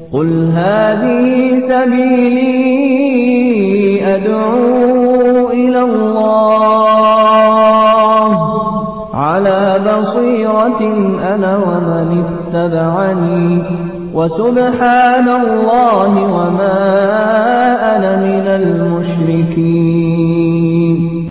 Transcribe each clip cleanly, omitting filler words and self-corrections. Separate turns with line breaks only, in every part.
قل هذه سبيلي أدعو إلى الله على بصيرة أنا ومن اتبعني وسبحان الله وما أنا من المشركين.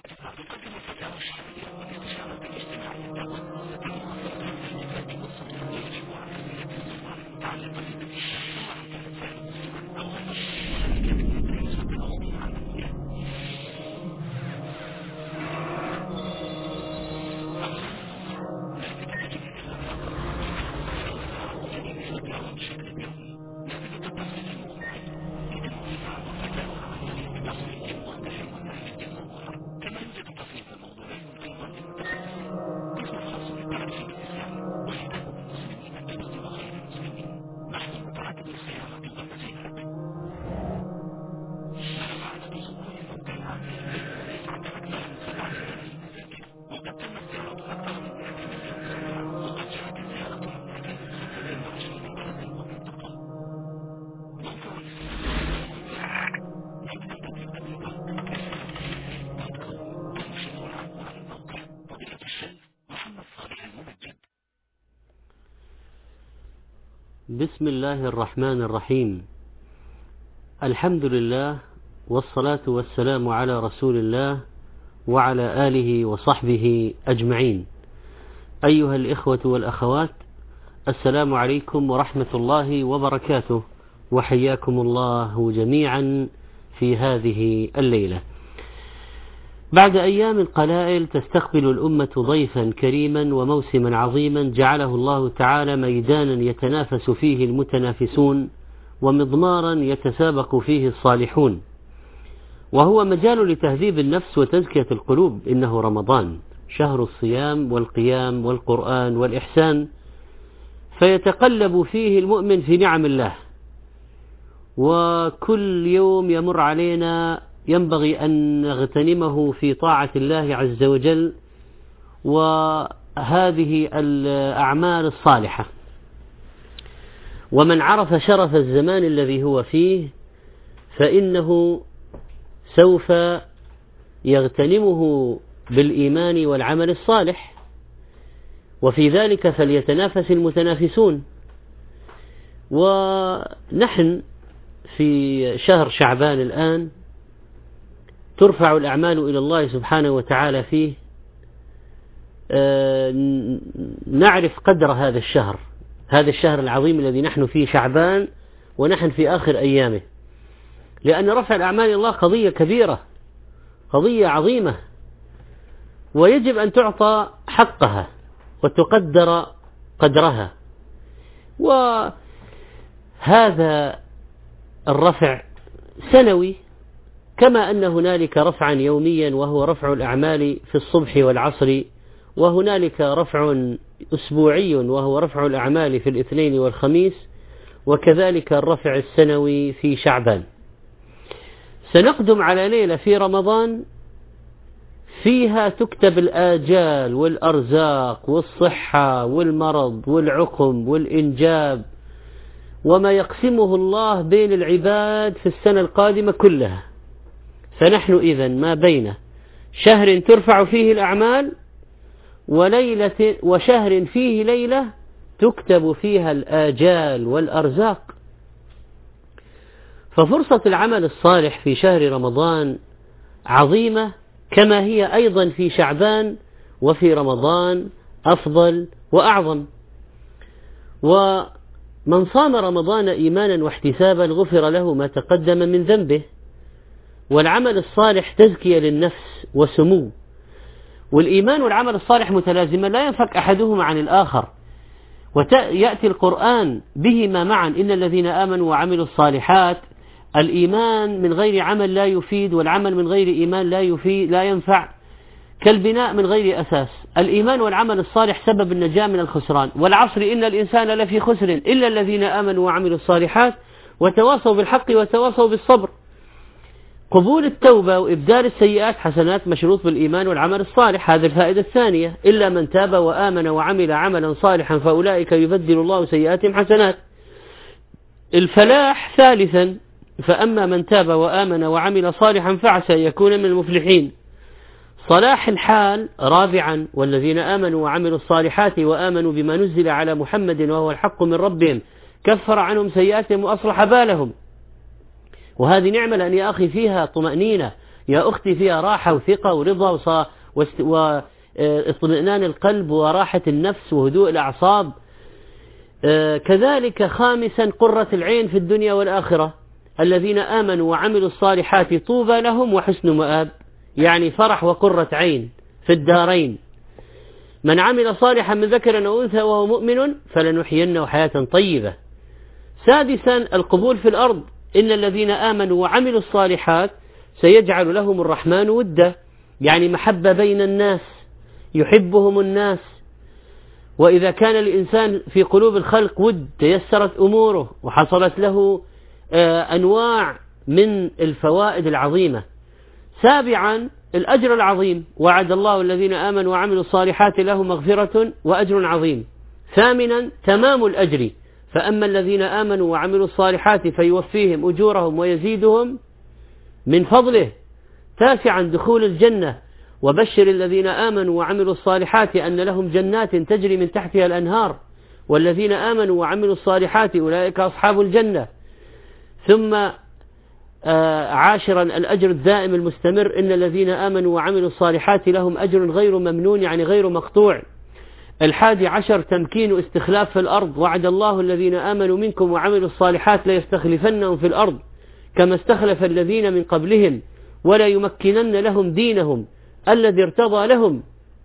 بسم الله الرحمن الرحيم. الحمد لله والصلاة والسلام على رسول الله وعلى آله وصحبه أجمعين. أيها الإخوة والأخوات، السلام عليكم ورحمة الله وبركاته، وحياكم الله جميعا في هذه الليلة. بعد أيام قلائل تستقبل الأمة ضيفا كريما وموسما عظيما جعله الله تعالى ميدانا يتنافس فيه المتنافسون ومضمارا يتسابق فيه الصالحون، وهو مجال لتهذيب النفس وتزكية القلوب. إنه رمضان شهر الصيام والقيام والقرآن والإحسان، فيتقلب فيه المؤمن في نعم الله، وكل يوم يمر علينا ينبغي أن نغتنمه في طاعة الله عز وجل وهذه الأعمال الصالحة. ومن عرف شرف الزمان الذي هو فيه فإنه سوف يغتنمه بالإيمان والعمل الصالح، وفي ذلك فليتنافس المتنافسون. ونحن في شهر شعبان الآن ترفع الأعمال إلى الله سبحانه وتعالى فيه. نعرف قدر هذا الشهر العظيم الذي نحن فيه شعبان ونحن في آخر أيامه، لأن رفع الأعمال إلى الله قضية كبيرة، قضية عظيمة، ويجب أن تعطى حقها وتقدر قدرها. وهذا الرفع سنوي، كما أن هنالك رفعا يوميا وهو رفع الأعمال في الصبح والعصر، وهنالك رفع أسبوعي وهو رفع الأعمال في الاثنين والخميس، وكذلك الرفع السنوي في شعبان. سنقدم على ليلة في رمضان فيها تكتب الآجال والأرزاق والصحة والمرض والعقم والإنجاب وما يقسمه الله بين العباد في السنة القادمة كلها. فنحن إذن ما بين شهر ترفع فيه الأعمال وشهر فيه ليلة تكتب فيها الآجال والأرزاق. ففرصة العمل الصالح في شهر رمضان عظيمة، كما هي أيضا في شعبان وفي رمضان أفضل وأعظم. ومن صام رمضان إيمانا واحتسابا غفر له ما تقدم من ذنبه. والعمل الصالح تزكية للنفس وسمو، والإيمان والعمل الصالح متلازما لا ينفك أحدهما عن الآخر، ويأتي القرآن بهما معا. إن الذين آمنوا وعملوا الصالحات، الإيمان من غير عمل لا يفيد، والعمل من غير إيمان لا ينفع، كالبناء من غير أساس. الإيمان والعمل الصالح سبب النجاة من الخسران. والعصر إن الإنسان لفي خسر إلا الذين آمنوا وعملوا الصالحات وتواصوا بالحق وتواصوا بالصبر. قبول التوبة وإبدال السيئات حسنات مشروط بالإيمان والعمل الصالح. هذه الفائدة الثانية. إلا من تاب وآمن وعمل عملا صالحا فأولئك يبدل الله سيئاتهم حسنات. الفلاح ثالثا: فأما من تاب وآمن وعمل صالحا فعسى أن يكون من المفلحين. صلاح الحال رابعا: والذين آمنوا وعملوا الصالحات وآمنوا بما نزل على محمد وهو الحق من ربهم كفر عنهم سيئاتهم وأصلح بالهم. وهذه نعمة لأن يا أخي فيها طمأنينة، يا أختي فيها راحة وثقة ورضا واطمئنان القلب وراحة النفس وهدوء الأعصاب. كذلك خامسا: قرة العين في الدنيا والآخرة. الذين آمنوا وعملوا الصالحات طوبى لهم وحسن مآب، يعني فرح وقرة عين في الدارين. من عمل صالحا من ذكر أو أنثى وهو مؤمن فلنحيينه حياة طيبة. سادسا: القبول في الأرض. إن الذين آمنوا وعملوا الصالحات سيجعل لهم الرحمن ودا، يعني محبة بين الناس، يحبهم الناس. وإذا كان الإنسان في قلوب الخلق ود تيسرت أموره وحصلت له أنواع من الفوائد العظيمة. سابعا: الأجر العظيم. وعد الله الذين آمنوا وعملوا الصالحات لهم مغفرة وأجر عظيم. ثامنا: تمام الأجر. فأما الذين آمنوا وعملوا الصالحات فيوفيهم أجورهم ويزيدهم من فضله. تاسعا: دخول الجنة. وبشر الذين آمنوا وعملوا الصالحات أن لهم جنات تجري من تحتها الأنهار والذين آمنوا وعملوا الصالحات أولئك أصحاب الجنة. ثم عاشرا: الأجر الدائم المستمر. إن الذين آمنوا وعملوا الصالحات لهم أجر غير ممنون، يعني غير مقطوع. 11: تمكين استخلاف في الأرض. وعد الله الذين آمنوا منكم وعملوا الصالحات ليستخلفنهم في الأرض كما استخلف الذين من قبلهم ولا يمكنن لهم دينهم الذي ارتضى لهم.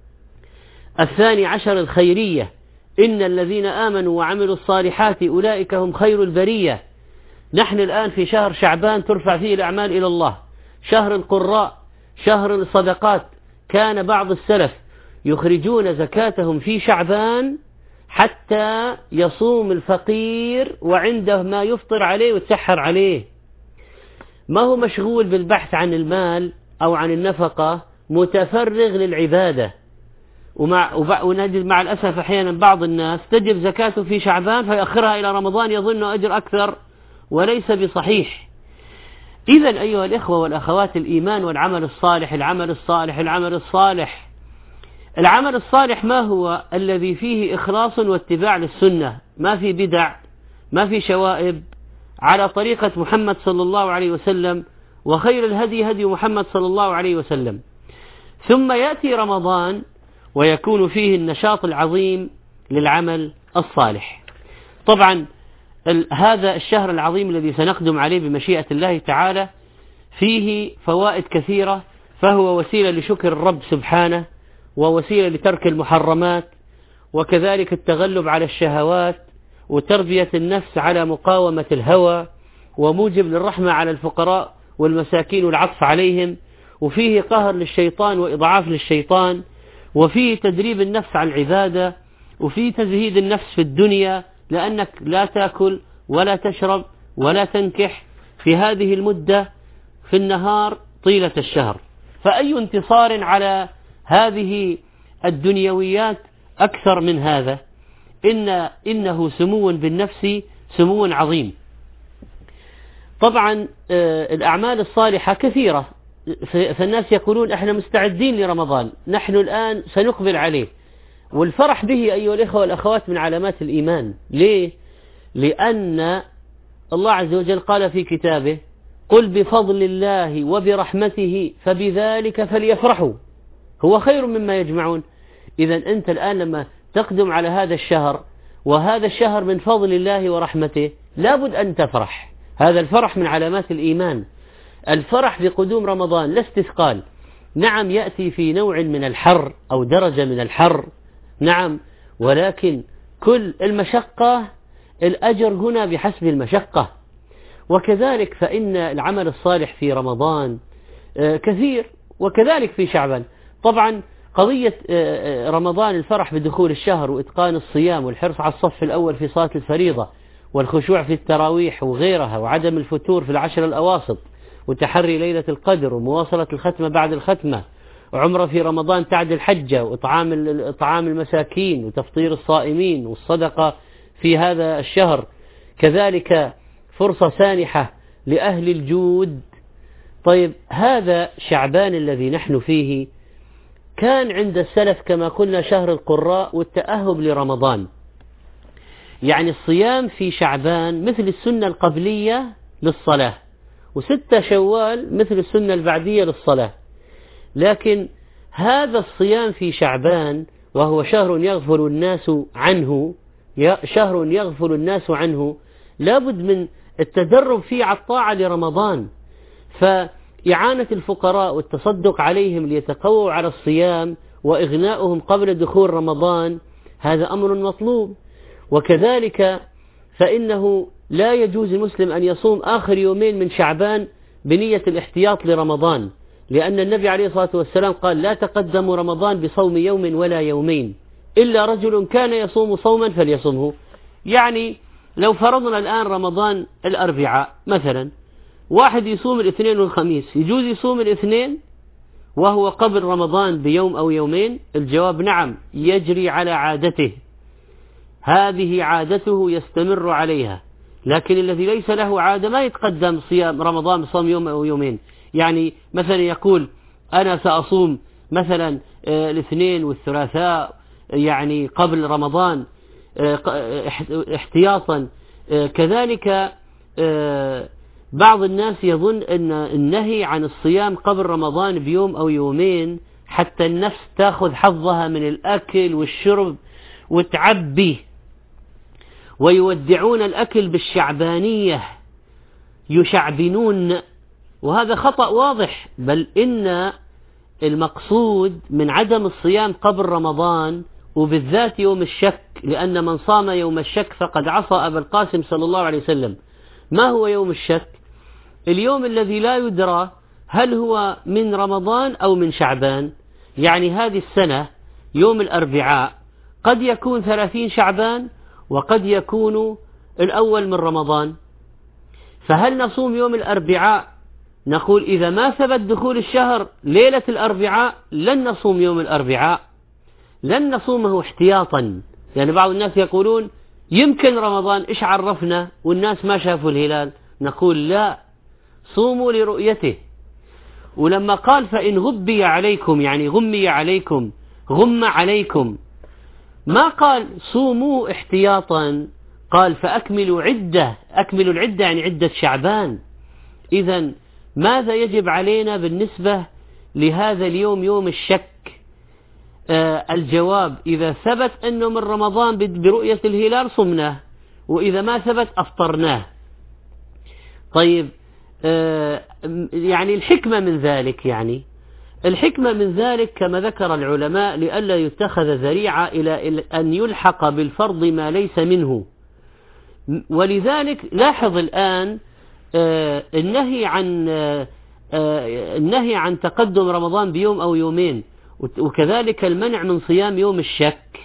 12: الخيرية. إن الذين آمنوا وعملوا الصالحات أولئك هم خير البرية. نحن الآن في شهر شعبان ترفع فيه الأعمال إلى الله، شهر القراء، شهر الصدقات. كان بعض السلف يخرجون زكاتهم في شعبان حتى يصوم الفقير وعنده ما يفطر عليه ويتسحر عليه. ما هو مشغول بالبحث عن المال أو عن النفقة، متفرغ للعبادة. ونجد مع الأسف أحيانا بعض الناس تجب زكاته في شعبان فيأخرها إلى رمضان يظن أجر أكثر، وليس بصحيح. إذن أيها الإخوة والأخوات، الإيمان والعمل الصالح. العمل الصالح العمل الصالح العمل الصالح ما هو؟ الذي فيه إخلاص واتباع للسنة، ما في بدع، ما في شوائب، على طريقة محمد صلى الله عليه وسلم، وخير الهدي هدي محمد صلى الله عليه وسلم. ثم يأتي رمضان ويكون فيه النشاط العظيم للعمل الصالح. طبعا هذا الشهر العظيم الذي سنقدم عليه بمشيئة الله تعالى فيه فوائد كثيرة، فهو وسيلة لشكر الرب سبحانه، ووسيلة لترك المحرمات، وكذلك التغلب على الشهوات، وتربية النفس على مقاومة الهوى، وموجب للرحمة على الفقراء والمساكين والعطف عليهم، وفيه قهر للشيطان وإضعاف للشيطان، وفيه تدريب النفس على العبادة، وفيه تزهيد النفس في الدنيا، لأنك لا تأكل ولا تشرب ولا تنكح في هذه المدة في النهار طيلة الشهر. فأي انتصار على هذه الدنيويات أكثر من هذا؟ إنه سمو بالنفس، سمو عظيم. طبعا الأعمال الصالحة كثيرة، فالناس يقولون احنا مستعدين لرمضان، نحن الآن سنقبل عليه، والفرح به أيها الإخوة والأخوات من علامات الإيمان. ليه؟ لأن الله عز وجل قال في كتابه: قل بفضل الله وبرحمته فبذلك فليفرحوا هو خير مما يجمعون. إذا أنت الآن لما تقدم على هذا الشهر، وهذا الشهر من فضل الله ورحمته، لابد أن تفرح. هذا الفرح من علامات الإيمان. الفرح بقدوم رمضان لا استثقال. نعم يأتي في نوع من الحر أو درجة من الحر، نعم، ولكن كل المشقة الأجر هنا بحسب المشقة. وكذلك فإن العمل الصالح في رمضان كثير، وكذلك في شعبان. طبعا قضية رمضان الفرح بدخول الشهر وإتقان الصيام والحرص على الصف الأول في صلاة الفريضة والخشوع في التراويح وغيرها، وعدم الفتور في العشر الأواسط، وتحري ليلة القدر، ومواصلة الختمة بعد الختمة، وعمرة في رمضان تعدل حجة، وإطعام المساكين، وتفطير الصائمين، والصدقة في هذا الشهر. كذلك فرصة سانحة لأهل الجود. طيب هذا شعبان الذي نحن فيه كان عند السلف كما قلنا شهر القراء والتأهب لرمضان، يعني الصيام في شعبان مثل السنة القبلية للصلاة، وستة شوال مثل السنة البعدية للصلاة. لكن هذا الصيام في شعبان وهو شهر يغفل الناس عنه لابد من التدرب فيه على الطاعة لرمضان، فإعانة الفقراء والتصدق عليهم ليتقووا على الصيام وإغناؤهم قبل دخول رمضان هذا أمر مطلوب. وكذلك فإنه لا يجوز المسلم أن يصوم آخر يومين من شعبان بنية الاحتياط لرمضان، لأن النبي عليه الصلاة والسلام قال لا تقدموا رمضان بصوم يوم ولا يومين إلا رجل كان يصوم صوما فليصمه. يعني لو فرضنا الآن رمضان الأربعاء مثلا، واحد يصوم الاثنين والخميس، يجوز يصوم الاثنين وهو قبل رمضان بيوم أو يومين؟ الجواب نعم، يجري على عادته، هذه عادته يستمر عليها. لكن الذي ليس له عادة ما يتقدم صيام رمضان بصوم يوم أو يومين. يعني مثلا يقول أنا سأصوم مثلا الاثنين والثلاثاء يعني قبل رمضان احتياطا. كذلك بعض الناس يظن أن النهي عن الصيام قبل رمضان بيوم أو يومين حتى النفس تأخذ حظها من الأكل والشرب وتعبي، ويودعون الأكل بالشعبانية، يشعبنون، وهذا خطأ واضح. بل إن المقصود من عدم الصيام قبل رمضان وبالذات يوم الشك، لأن من صام يوم الشك فقد عصى أبا القاسم صلى الله عليه وسلم. ما هو يوم الشك؟ اليوم الذي لا يدرى هل هو من رمضان أو من شعبان. يعني هذه السنة يوم الأربعاء قد يكون 30 شعبان وقد يكون الأول من رمضان، فهل نصوم يوم الأربعاء؟ نقول إذا ما ثبت دخول الشهر ليلة الأربعاء لن نصوم يوم الأربعاء، لن نصومه احتياطا. يعني بعض الناس يقولون يمكن رمضان، إيش عرفنا والناس ما شافوا الهلال؟ نقول لا، صوموا لرؤيته. ولما قال فإن غبي عليكم، يعني غمي عليكم، غم عليكم، ما قال صوموا احتياطا، قال فأكملوا عدة، أكملوا العدة يعني عدة شعبان. إذن ماذا يجب علينا بالنسبة لهذا اليوم يوم الشك؟ الجواب إذا ثبت أنه من رمضان برؤية الهلال صمناه، وإذا ما ثبت أفطرناه. طيب يعني الحكمة من ذلك، يعني الحكمة من ذلك كما ذكر العلماء لئلا يتخذ ذريعة إلى أن يلحق بالفرض ما ليس منه. ولذلك لاحظ الآن النهي عن تقدم رمضان بيوم أو يومين، وكذلك المنع من صيام يوم الشك.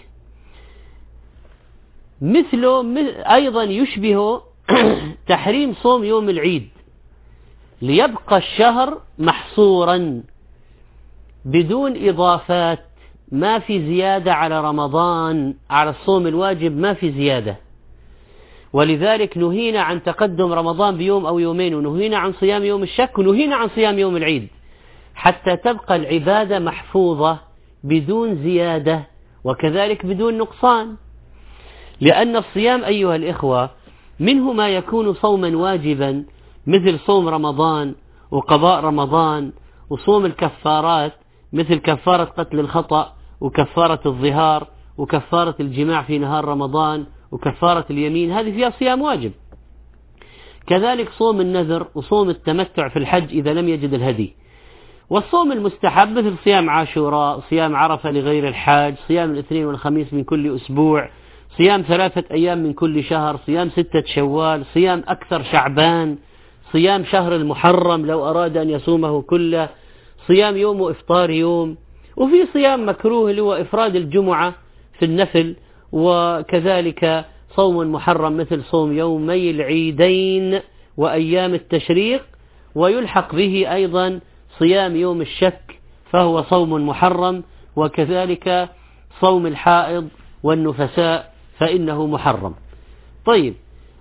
مثله أيضا يشبه تحريم صوم يوم العيد، ليبقى الشهر محصورا بدون إضافات، ما في زيادة على رمضان، على الصوم الواجب ما في زيادة. ولذلك نهينا عن تقدم رمضان بيوم أو يومين، ونهينا عن صيام يوم الشك، ونهينا عن صيام يوم العيد، حتى تبقى العبادة محفوظة بدون زيادة وكذلك بدون نقصان. لأن الصيام أيها الإخوة منه ما يكون صوما واجبا مثل صوم رمضان وقضاء رمضان، وصوم الكفارات مثل كفارة قتل الخطأ وكفارة الظهار وكفارة الجماع في نهار رمضان وكفارة اليمين، هذه فيها صيام واجب. كذلك صوم النذر وصوم التمتع في الحج إذا لم يجد الهدي. والصوم المستحب مثل صيام عاشوراء، صيام عرفة لغير الحاج، صيام الاثنين والخميس من كل أسبوع، صيام 3 أيام من كل شهر، صيام 6 شوال، صيام أكثر شعبان، صيام شهر المحرم لو أراد أن يصومه كله، صيام يوم وإفطار يوم. وفي صيام مكروه اللي هو إفراد الجمعة في النفل، وكذلك صوم محرم مثل صوم يومي العيدين وأيام التشريق، ويلحق به أيضا صيام يوم الشك فهو صوم محرم، وكذلك صوم الحائض والنفساء فإنه محرم. طيب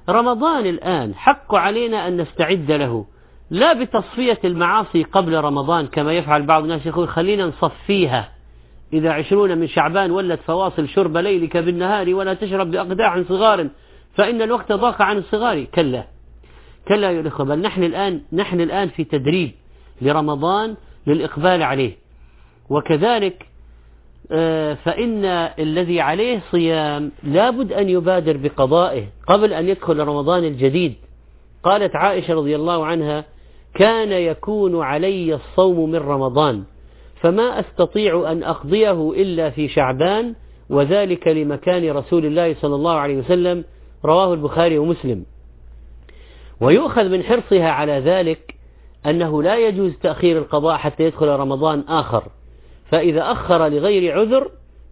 رمضان الآن حق علينا أن نستعد له، لا بتصفية المعاصي قبل رمضان كما يفعل بعض الناس، يقول خلينا نصفيها، إذا 20 من شعبان ولت فواصل شرب ليلك بالنهار ولا تشرب بأقداح صغار فإن الوقت ضاق عن الصغار. كلا كلا يا الأخوة، بل نحن الآن في تدريب لرمضان للإقبال عليه. وكذلك فإن الذي عليه صيام لابد أن يبادر بقضائه قبل أن يدخل رمضان الجديد. قالت عائشة رضي الله عنها: كان يكون علي الصوم من رمضان فما أستطيع أن أقضيه إلا في شعبان، وذلك لمكان رسول الله صلى الله عليه وسلم، رواه البخاري ومسلم. ويؤخذ من حرصها على ذلك أنه لا يجوز تأخير القضاء حتى يدخل رمضان آخر، فإذا أخر لغير عذر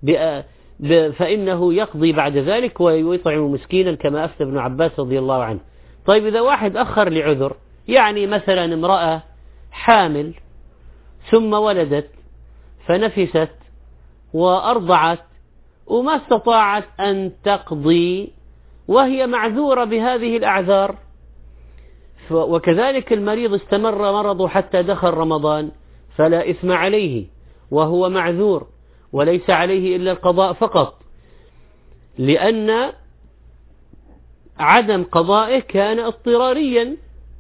فإنه يقضي بعد ذلك ويطعم مسكينا كما أفتى ابن عباس رضي الله عنه. طيب إذا واحد أخر لعذر، يعني مثلا امرأة حامل ثم ولدت فنفست وأرضعت وما استطاعت أن تقضي وهي معذورة بهذه الأعذار، وكذلك المريض استمر مرضه حتى دخل رمضان فلا إثم عليه وهو معذور، وليس عليه إلا القضاء فقط، لأن عدم قضائه كان اضطراريا.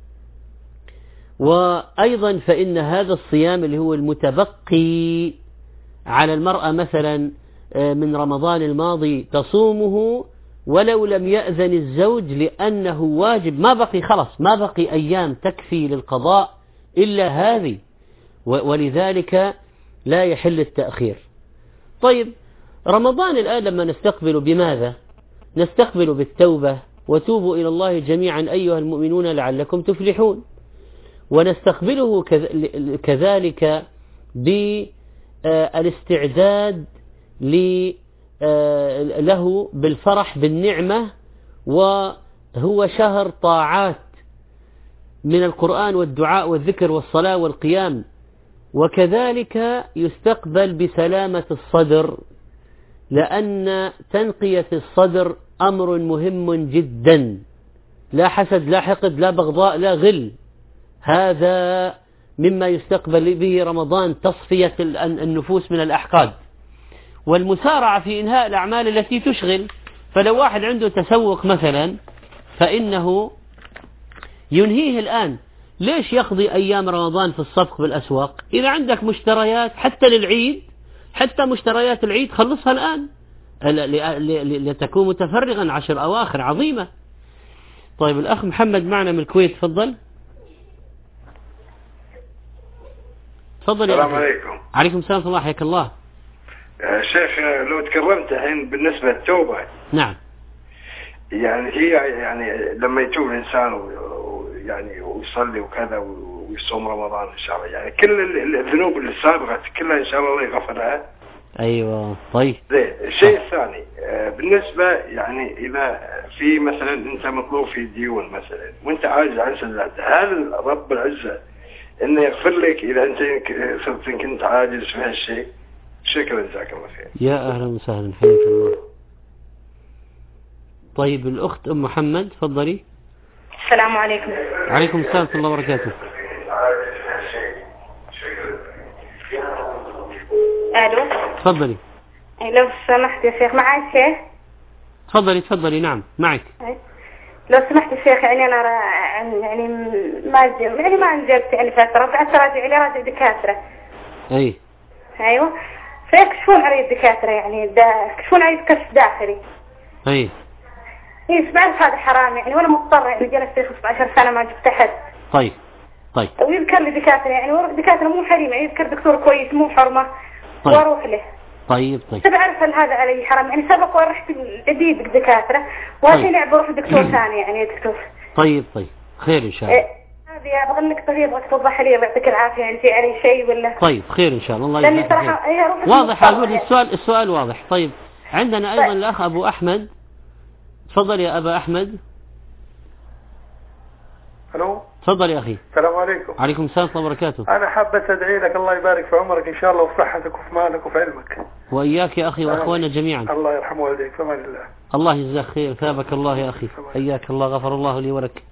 وأيضا فإن هذا الصيام اللي هو المتبقي على المرأة مثلا من رمضان الماضي تصومه ولو لم يأذن الزوج، لأنه واجب، ما بقي خلص، ما بقي أيام تكفي للقضاء إلا هذه، ولذلك لا يحل التأخير. طيب رمضان الآن لما نستقبل بماذا؟ نستقبل بالتوبة، وتوبوا إلى الله جميعا أيها المؤمنون لعلكم تفلحون. ونستقبله كذلك بالاستعداد له بالفرح بالنعمة، وهو شهر طاعات من القرآن والدعاء والذكر والصلاة والقيام. وكذلك يستقبل بسلامة الصدر، لأن تنقية الصدر أمر مهم جدا، لا حسد لا حقد لا بغضاء لا غل، هذا مما يستقبل به رمضان، تصفية النفوس من الأحقاد والمسارعة في إنهاء الأعمال التي تشغل. فلو واحد عنده تسوق مثلا فإنه ينهيه الآن، ليش يقضي أيام رمضان في الصفق بالأسواق؟ إذا عندك مشتريات حتى للعيد، حتى مشتريات العيد خلصها الآن لتكون متفرغا، 10 أواخر عظيمة. طيب الأخ محمد معنا من الكويت، تفضل. تفضل.
السلام عليكم.
عليكم السلام ورحمة الله، حياك الله.
شيخ لو تكرمت الحين بالنسبة للتوبة.
نعم.
يعني هي يعني لما يتوب الإنسان يعني ويصلي وكذا ويصوم رمضان إن شاء الله، يعني كل الذنوب اللي سابقت كلها إن شاء الله يغفرها.
أيوة. طيب.
الشيء الثاني بالنسبة يعني إذا في مثلا أنت مطلوب في ديون مثلا وأنت عاجز عن سدادها، هل رب العزة إنه يغفر لك إذا أنت كنت عاجز في هالشيء؟ شكرا، جزاك الله خير.
يا أهلا وسهلا، حياك الله. طيب الأخت أم محمد، تفضلي.
السلام عليكم.
عليكم السلام ورحمة الله وبركاته.
ألو.
تفضلي.
لو سمحت يا شيخ، معي شيخ.
تفضلي. نعم معك.
لو سمحت يا شيخ، يعني أنا يعني ما انجبت يعني فترة، بعد راجع دكاترة. أيوة. فيكشفون علي الدكاترة، يعني يكشفون علي كشف داخلي.
اي
بعرف هذا حرام يعني، وانا مضطر يعني جلست 15 سنة ما جبت أحد.
طيب.
ويذكر لي دكاترة، يعني دكاترة مو حريمة، يعني يذكر دكتور كويس مو حرمة.
طيب.
واروح له.
طيب.
بعرف هل هذا علي حرام يعني، سبق ورحت جديد دكاترة والحين بروح دكتور ثاني يعني دكتور. طيب
خير ان شاء الله.
هذه ابغى لك طريقة توضح لي، يعطيك العافية، انت علي شيء ولا؟
طيب خير ان شاء الله.
لاني صراحة
واضح، اقول السؤال واضح. طيب عندنا ايضا الاخ ابو احمد، تفضل يا ابا احمد.
الو.
تفضل يا اخي.
السلام عليكم.
عليكم السلام ورحمة الله وبركاته.
انا حابة ادعي لك الله يبارك في عمرك ان شاء الله، وفي صحتك وفي مالك وفي علمك.
واياك يا اخي واخواننا جميعا.
الله يرحم والديك، في امان الله.
الله يجزاك خير، ثابك الله يا أخي، حياك الله، غفر الله لي ولك.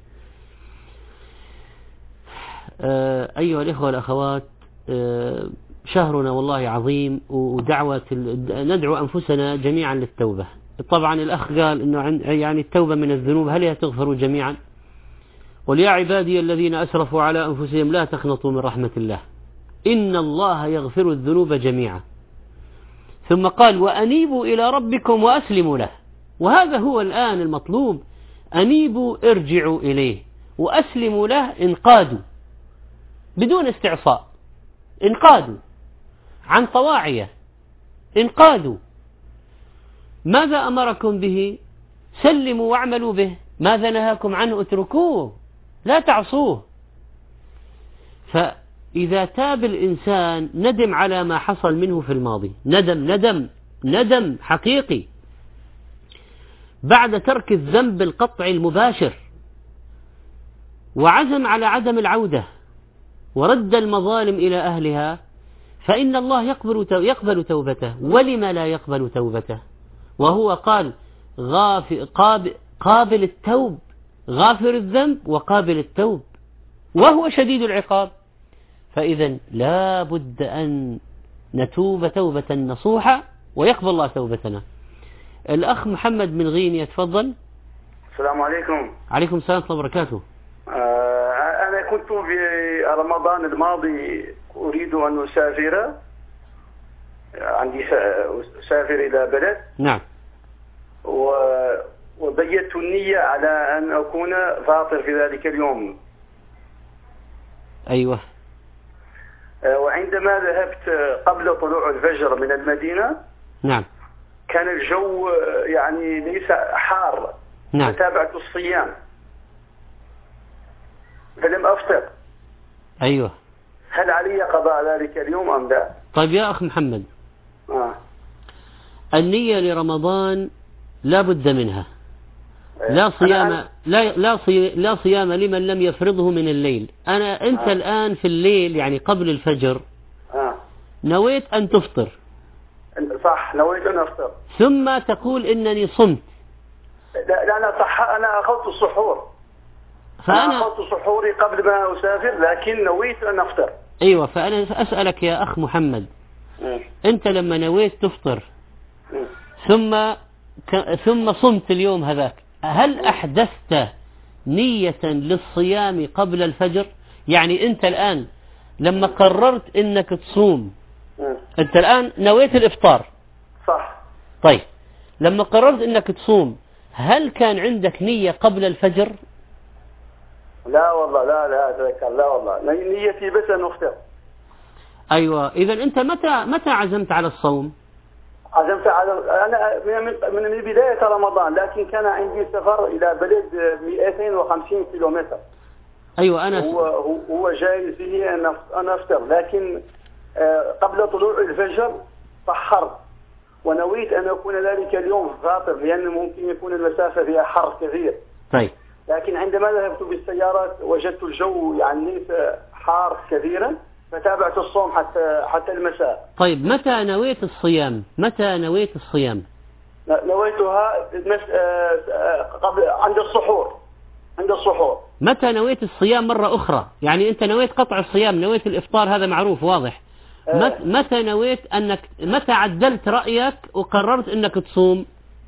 أيها الإخوة والأخوات، شهرنا والله عظيم، ودعوة ندعو أنفسنا جميعا للتوبة. طبعا الأخ قال إنه يعني التوبة من الذنوب هل هي تغفر جميعا؟ ويا عبادي الذين أسرفوا على أنفسهم لا تقنطوا من رحمة الله إن الله يغفر الذنوب جميعا. ثم قال وأنيبوا إلى ربكم وأسلموا له، وهذا هو الآن المطلوب، أنيبوا ارجعوا إليه وأسلموا له، انقادوا بدون استعصاء، انقادوا عن طواعية، انقادوا. ماذا أمركم به؟ سلموا واعملوا به، ماذا نهاكم عنه؟ اتركوه، لا تعصوه. فإذا تاب الإنسان ندم على ما حصل منه في الماضي، ندم حقيقي بعد ترك الذنب القطع المباشر، وعزم على عدم العودة ورد المظالم إلى أهلها، فإن الله يقبل توبته. ولما لا يقبل توبته؟ وهو قال قابل التوب، غافر الذنب وقابل التوب، وهو شديد العقاب. فإذا لا بد أن نتوب توبة نصوحة ويقبل الله توبتنا. الأخ محمد من غينيا، تفضل.
السلام عليكم.
عليكم السلام ورحمة الله وبركاته.
أنا كنت في رمضان الماضي أريد أن أسافر، عندي أسافر إلى بلد.
نعم.
وبيت النية على أن أكون فاطر في ذلك اليوم.
أيوة.
وعندما ذهبت قبل طلوع الفجر من المدينة،
نعم،
كان الجو يعني ليس حار.
نعم.
فتابعت الصيام فلم أفطر.
أيوة.
هل علي قضاء ذلك اليوم أم لا؟
طيب يا أخ محمد، النية لرمضان لا بد منها. لا صيام لمن لم يفرضه من الليل. أنت الآن في الليل يعني قبل الفجر نويت أن تفطر.
صح، نويت أن أفطر.
ثم تقول إنني صمت.
لا أنا أخذت السحور. أنا أخذت سحوري قبل ما أسافر، لكن نويت أن أفطر.
أيوة. فأنا أسألك يا أخ محمد، أنت لما نويت تفطر ثم صمت اليوم هذاك، هل أحدثت نية للصيام قبل الفجر؟ يعني أنت الآن لما قررت أنك تصوم، أنت الآن نويت الإفطار،
صح؟
طيب لما قررت أنك تصوم، هل كان عندك نية قبل الفجر؟
لا والله، لا أتذكر، لا والله، نيتي بس أن أفطر.
أيوة. إذا أنت متى عزمت على الصوم؟
عزمت على أنا من بداية رمضان، لكن كان عندي سفر إلى بلد 250 كيلومتر.
أيوة. أنا
هو جاي فيه أن أفطر، لكن قبل طلوع الفجر سحرت ونويت أن أكون ذلك اليوم فاطر، لأن ممكن يكون المسافة فيها حر كثير.
طيب.
لكن عندما ذهبت بالسيارة وجدت الجو يعني ليس حار كثيرا، فتابعت الصوم حتى المساء.
طيب متى نويت الصيام؟
نويتها قبل عند السحور.
متى نويت الصيام مرة أخرى؟ يعني أنت نويت قطع الصيام، نويت الإفطار، هذا معروف واضح. متى نويت متى عدلت رأيك وقررت أنك تصوم؟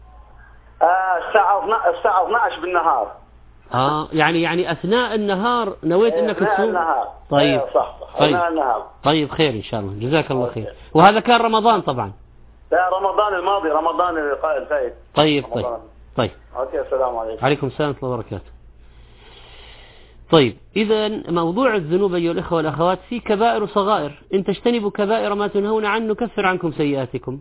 الساعة 12 بالنهار.
يعني أثناء النهار نويت أنك تصوم؟
أثناء النهار.
طيب.
صح. أثناء النهار.
طيب خير إن شاء الله، جزاك الله خير. وهذا كان رمضان طبعا؟
لا، رمضان الماضي، رمضان الفائت.
طيب.
أوكي. السلام عليكم.
عليكم السلام ورحمة الله وبركاته. طيب إذا موضوع الذنوب أيها الإخوة والأخوات في كبائر وصغائر. إن تجتنبوا كبائر ما تنهون عنه نكفر عنكم سيئاتكم.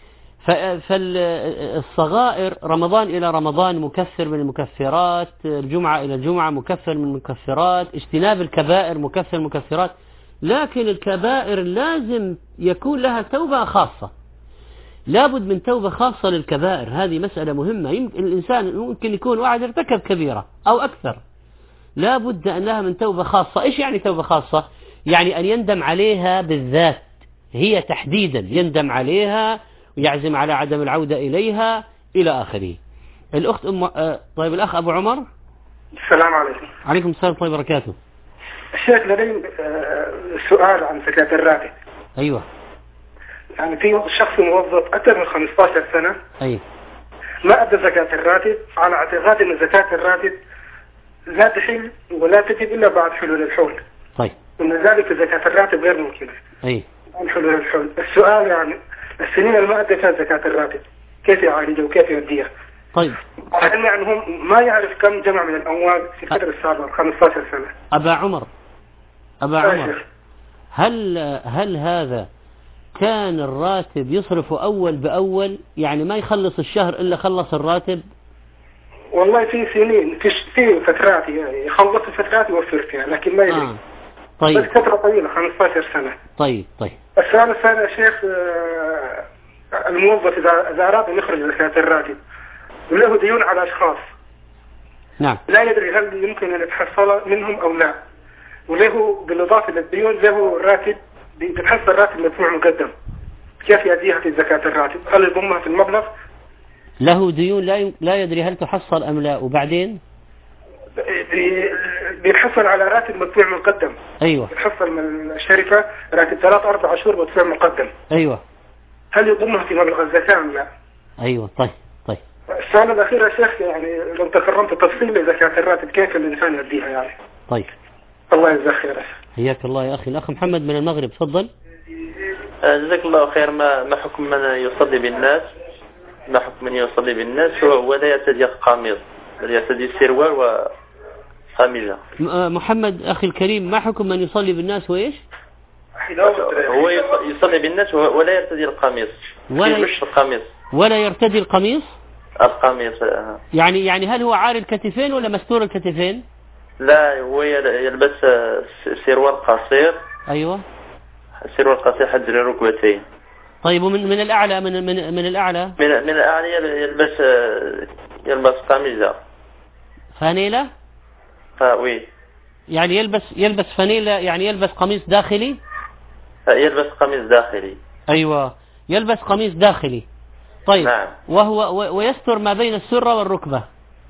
فالصغائر رمضان إلى رمضان مكفر من المكفرات، الجمعة إلى الجمعة مكفر من المكفرات، اجتناب الكبائر مكفر من المكفرات. لكن الكبائر لازم يكون لها توبة خاصة، لابد من توبة خاصة للكبائر. هذه مسألة مهمة. الإنسان ممكن يكون واحد ارتكب كبيرة أو أكثر، لابد أن لها من توبة خاصة. إيش يعني توبة خاصة؟ يعني أن يندم عليها بالذات، هي تحديدا يندم عليها ويعزم على عدم العودة إليها إلى آخره. الأخت طيب الأخ أبو عمر.
السلام عليكم.
عليكم السلام ورحمة الله وبركاته.
الشيخ لدي سؤال عن زكاة الراتب.
أيوة.
يعني في شخص موظف أكثر من 15 سنة.
أيوة.
ما أدى زكاة الراتب على اعتقاد أن زكاة الراتب لا تحل ولا تجب إلا بعد حلول الحول.
طيب.
ومن ذلك زكاة الراتب غير ممكنة.
أي.
عن حلول الحول. السؤال يعني السنين اللي ما أدى فيها زكاة الراتب كيف يعالجها وكيف يوديها؟
طيب.
لأن يعني هم ما يعرف كم جمع من الأموال في الفترة السابقة 15 سنة.
أبا عمر هل هذا كان الراتب يصرف أول بأول، يعني ما يخلص الشهر إلا خلص الراتب؟
والله في سنين في فترات يعني يخلص الفترات يوفر فيها لكن ما يدري.
طيب.
بس فترة طويلة 15 سنة.
طيب.
السؤال الثاني يا شيخ، الموظف إذا أراد أن يخرج زكاة الراتب وله ديون على أشخاص.
نعم.
لا يدري هل يمكن أن يتحصل منهم أو لا، وله بالإضافة للديون له راتب بتحصل راتب مدفوع مقدم، كيف يأديها في زكاة الراتب؟ هل يضمها في المبلغ؟
له ديون لا يدري هل تحصل أم لا، وبعدين
بيتحصل على راتب مدفوع مقدم.
أيوة.
بيتحصل من الشركة راتب 3-4 شهور مدفوع مقدم.
أيوة.
هل يضمها في مبلغ الزكاة أم لا؟
أيوة. طيب.
السؤال الأخير يا شيخ، يعني لو تكرمت تفصيل لزكاة الراتب كيف الإنسان يؤديها يعني؟
طيب.
الله يجزاك خير.
حياك الله يا أخي. الأخ محمد من المغرب، تفضل.
جزاك الله خير. ما حكم من يصلي بالناس؟ ما حكم من يصلي بالناس ولا يرتدي القميص، يرتدي السروال وقميصة؟
محمد أخي الكريم، ما حكم من يصلي بالناس وإيش؟
هو يصلي بالناس ولا يرتدي القميص، مش القميص
ولا يرتدي القميص.
يعني
هل هو عاري الكتفين ولا مستور الكتفين؟
لا، هو يلبس سروال قصير.
أيوة.
سروال قصير حد الركبتين.
طيب، ومن الأعلى من الأعلى؟
من الأعلى يلبس قميصة.
فانيلة؟
وي.
يعني يلبس فانيلة، يعني يلبس قميص داخلي؟
يلبس قميص داخلي.
أيوة، يلبس قميص داخلي. طيب. نعم. ويستر ما بين السرة والركبة.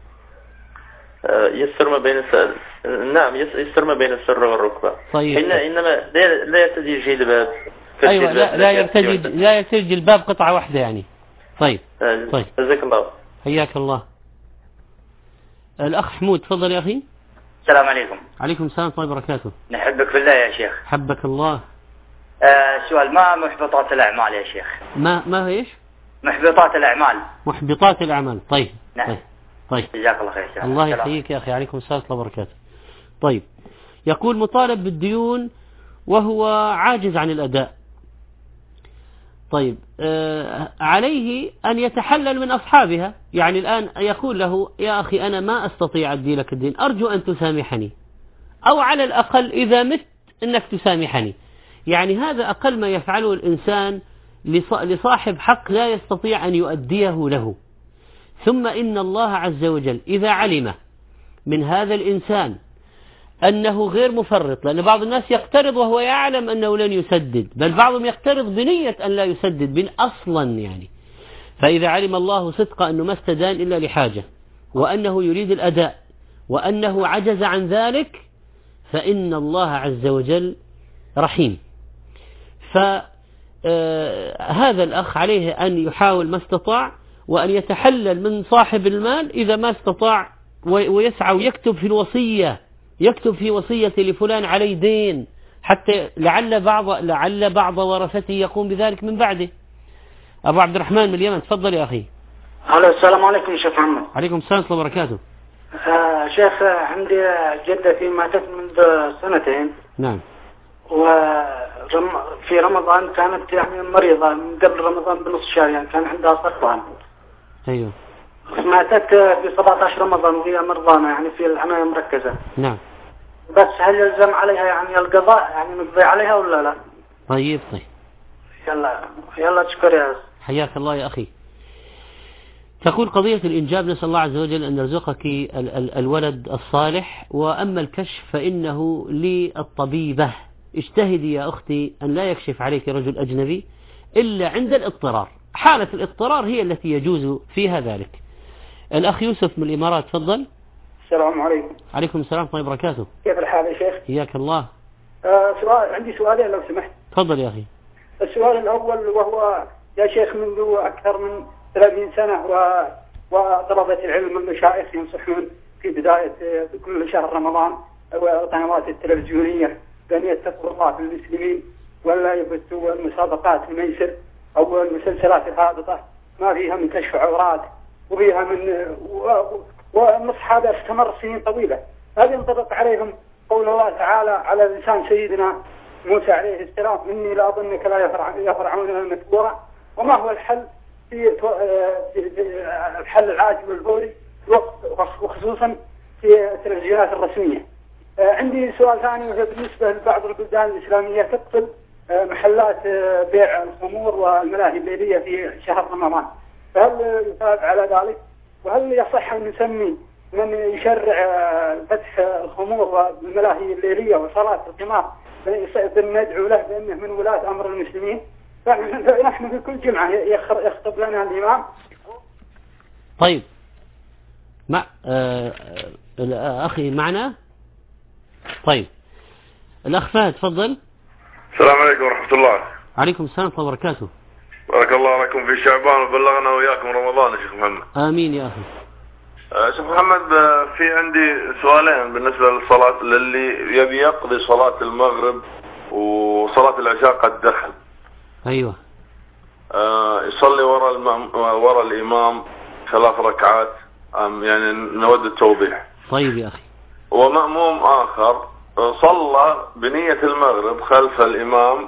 يستر ما بين نعم، يستر ما بين السرة والركبة.
طيب.
إنما لا يرتدي جلباب.
أيوة، لا يرتدي جلباب قطعة واحدة يعني. طيب.
جزاك الله.
حياك الله. الأخ حمود، تفضل يا أخي.
السلام عليكم.
عليكم السلام ورحمة الله وبركاته.
نحبك في الله يا شيخ.
حبك الله.
سؤال، ما محبطات الأعمال يا شيخ؟
ما ايش؟
محبطات الأعمال.
محبطات الأعمال. طيب.
نعم.
طيب.
جزاك الله خير.
الله يحييك يا أخي. عليكم السلام ورحمة الله وبركاته. طيب، يقول مطالب بالديون وهو عاجز عن الأداء. طيب، عليه أن يتحلل من أصحابها. يعني الآن يقول له: يا أخي أنا ما أستطيع أدي لك الدين، أرجو أن تسامحني، أو على الأقل إذا مت أنك تسامحني. يعني هذا أقل ما يفعله الإنسان لصاحب حق لا يستطيع أن يؤديه له. ثم إن الله عز وجل إذا علم من هذا الإنسان أنه غير مفرط، لأن بعض الناس يقترض وهو يعلم أنه لن يسدد، بل بعضهم يقترض بنية أن لا يسدد أصلا يعني. فإذا علم الله صدق أنه ما استدان إلا لحاجة، وأنه يريد الأداء، وأنه عجز عن ذلك، فإن الله عز وجل رحيم. فهذا الأخ عليه أن يحاول ما استطاع، وأن يتحلل من صاحب المال إذا ما استطاع، ويسعى ويكتب في الوصية، يكتب في وصية لفلان علي دين، حتى لعل بعض ورثته يقوم بذلك من بعده. أبو عبد الرحمن من اليمن، تفضل يا أخي.
السلام عليكم شيخ محمد.
عليكم السلام ورحمة الله وبركاته.
شيخ، عندي جدتي ماتت منذ 2 سنين.
نعم.
وفي رمضان كانت يعني مريضة من قبل رمضان بنص شهر، يعني كان عندها سرطان.
أيوه.
ماتت في 17 رمضان وهي مرضانة، يعني في العناية المركزة.
نعم.
بس هل يلزم عليها يعني القضاء، يعني نقضي عليها ولا لا؟
طيب.
يلا تشكر يا أخي.
حياك الله يا أخي. تقول قضية الإنجاب: نسأل الله عز وجل أن يرزقك الولد الصالح، وأما الكشف فإنه للطبيبة. اجتهدي يا أختي أن لا يكشف عليك رجل أجنبي إلا عند الاضطرار. حالة الاضطرار هي التي يجوز فيها ذلك. الأخ يوسف من الإمارات، تفضل.
السلام عليكم.
عليكم السلام ورحمة الله وبركاته.
كيف الحال يا شيخ؟
حياك الله.
عندي سؤالين لو سمحت.
تفضل يا أخي.
السؤال الأول وهو يا شيخ منذ أكثر من 30 سنة وطلبة العلم والمشايخ ينصحون في بداية كل شهر رمضان والقنوات التلفزيونية بأن يتقوا الله في المسلمين ولا يبثوا المسابقات الميسر أو المسلسلات الهابطة ما فيها من كشف عورات وفيها من والنصح هذا استمر سنين طويلة. هذا ينطبق عليهم قول الله تعالى على لسان سيدنا موسى عليه السلام إني لا أظنك لا يفرعون المذكورة. وما هو الحل في الحل العاجل والفوري وخصوصا في التلفزيونات الرسمية؟ عندي سؤال ثاني وهو بالنسبة لبعض البلدان الإسلامية تقفل محلات بيع الخمور والملاهي الليلية في شهر رمضان، فهل يثاب على ذلك؟ وهل يصح أن نسمي من يشرع فتح الخمور والملاهي الليلية وصلاة القمار ندعو له بأنه من ولاة أمر المسلمين؟ فنحن في كل جمعة يخطب لنا الإمام.
طيب أخي معنا. طيب الأخ فهد تفضل.
السلام عليكم ورحمة الله.
عليكم السلام ورحمة الله وبركاته.
بارك الله لكم في شعبان وبلغنا وياكم رمضان يا شيخ محمد.
آمين يا أخي.
شيخ محمد، في عندي سؤالين بالنسبة للصلاة للي يبي يقضي صلاة المغرب وصلاة العشاء قد دخل.
أيوة.
يصلي وراء الإمام 3 ركعات، يعني نود التوضيح.
طيب يا أخي.
ومأموم آخر صلى بنية المغرب خلف الإمام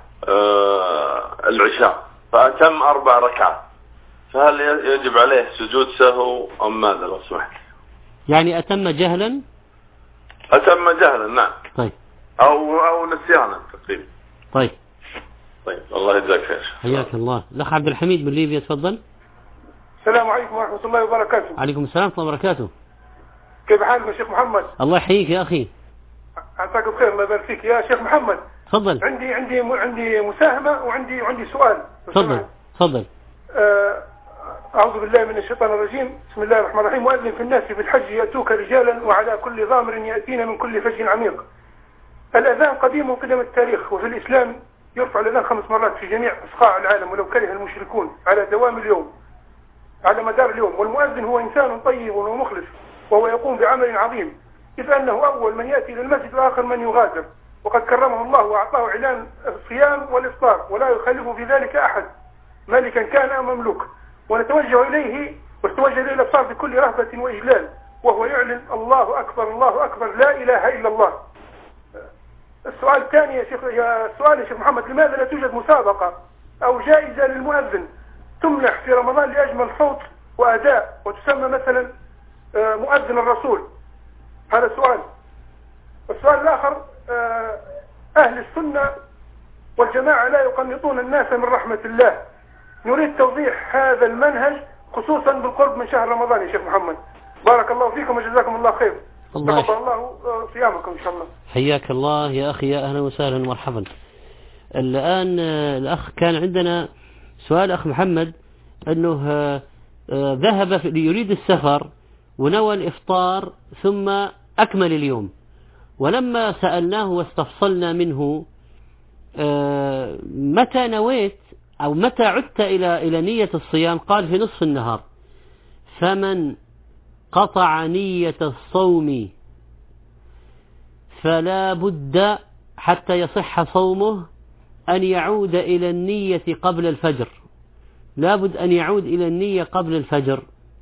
العشاء فأتم 4 ركعات، فهل يجب عليه سجود سهو أم ماذا لو سمحت؟
يعني أتم جهلا؟
أتم جهلا نعم.
طيب.
أو نسيانا تقريبا.
طيب
الله يجزاك خير.
حياك الله. الأخ عبد الحميد من ليبيا تفضل.
السلام عليكم ورحمة الله وبركاته.
عليكم السلام ورحمة الله وبركاته.
كيف حالك يا شيخ محمد؟
الله يحييك يا أخي.
عساك بخير الله يبارك فيك يا شيخ محمد.
تفضل.
عندي مساهمة وعندي سؤال.
تفضل.
أعوذ بالله من الشيطان الرجيم. بسم الله الرحمن الرحيم. وأذن في الناس بالحج يأتوك رجالا وعلى كل ضامر يأتين من كل فج عميق. الأذان قديم قدم التاريخ، وفي الإسلام يرفع الأذان 5 مرات في جميع أصقاع العالم ولو كره المشركون على دوام اليوم على مدار اليوم. والمؤذن هو إنسان طيب ومخلص وهو يقوم بعمل عظيم، إذ أنه أول من يأتي للمسجد وآخر من يغادر، وقد كرمه الله وأعطاه إعلان الصيام والإفطار ولا يخالف في ذلك أحد ملكا كان أو مملوك. ونتوجه إليه وتتوجه إليه الأبصار بكل رهبة وإجلال وهو يعلن الله أكبر الله أكبر لا إله إلا الله. السؤال الثاني يا شيخ محمد، لماذا لا توجد مسابقة أو جائزة للمؤذن تمنح في رمضان لأجمل صوت وأداء وتسمى مثلا مؤذن الرسول؟ هذا السؤال. السؤال الآخر، أهل السنة والجماعة لا يقنطون الناس من رحمة الله. نريد توضيح هذا المنهج خصوصا بالقرب من شهر رمضان يا شيخ محمد. بارك الله فيكم وجزاكم الله خير. تقبل الله صيامكم إن شاء الله.
حياك الله يا أخي، يا أهلا وسهلا ومرحبا. الآن الأخ كان عندنا سؤال أخ محمد أنه ذهب يريد السفر ونوى الإفطار ثم أكمل اليوم، ولما سألناه واستفصلنا منه متى نويت أو متى عدت إلى نية الصيام، قال في نصف النهار. فمن قطع نية الصوم فلا بد حتى يصح صومه أن يعود إلى النية قبل الفجر، لا بد أن يعود إلى النية قبل الفجر.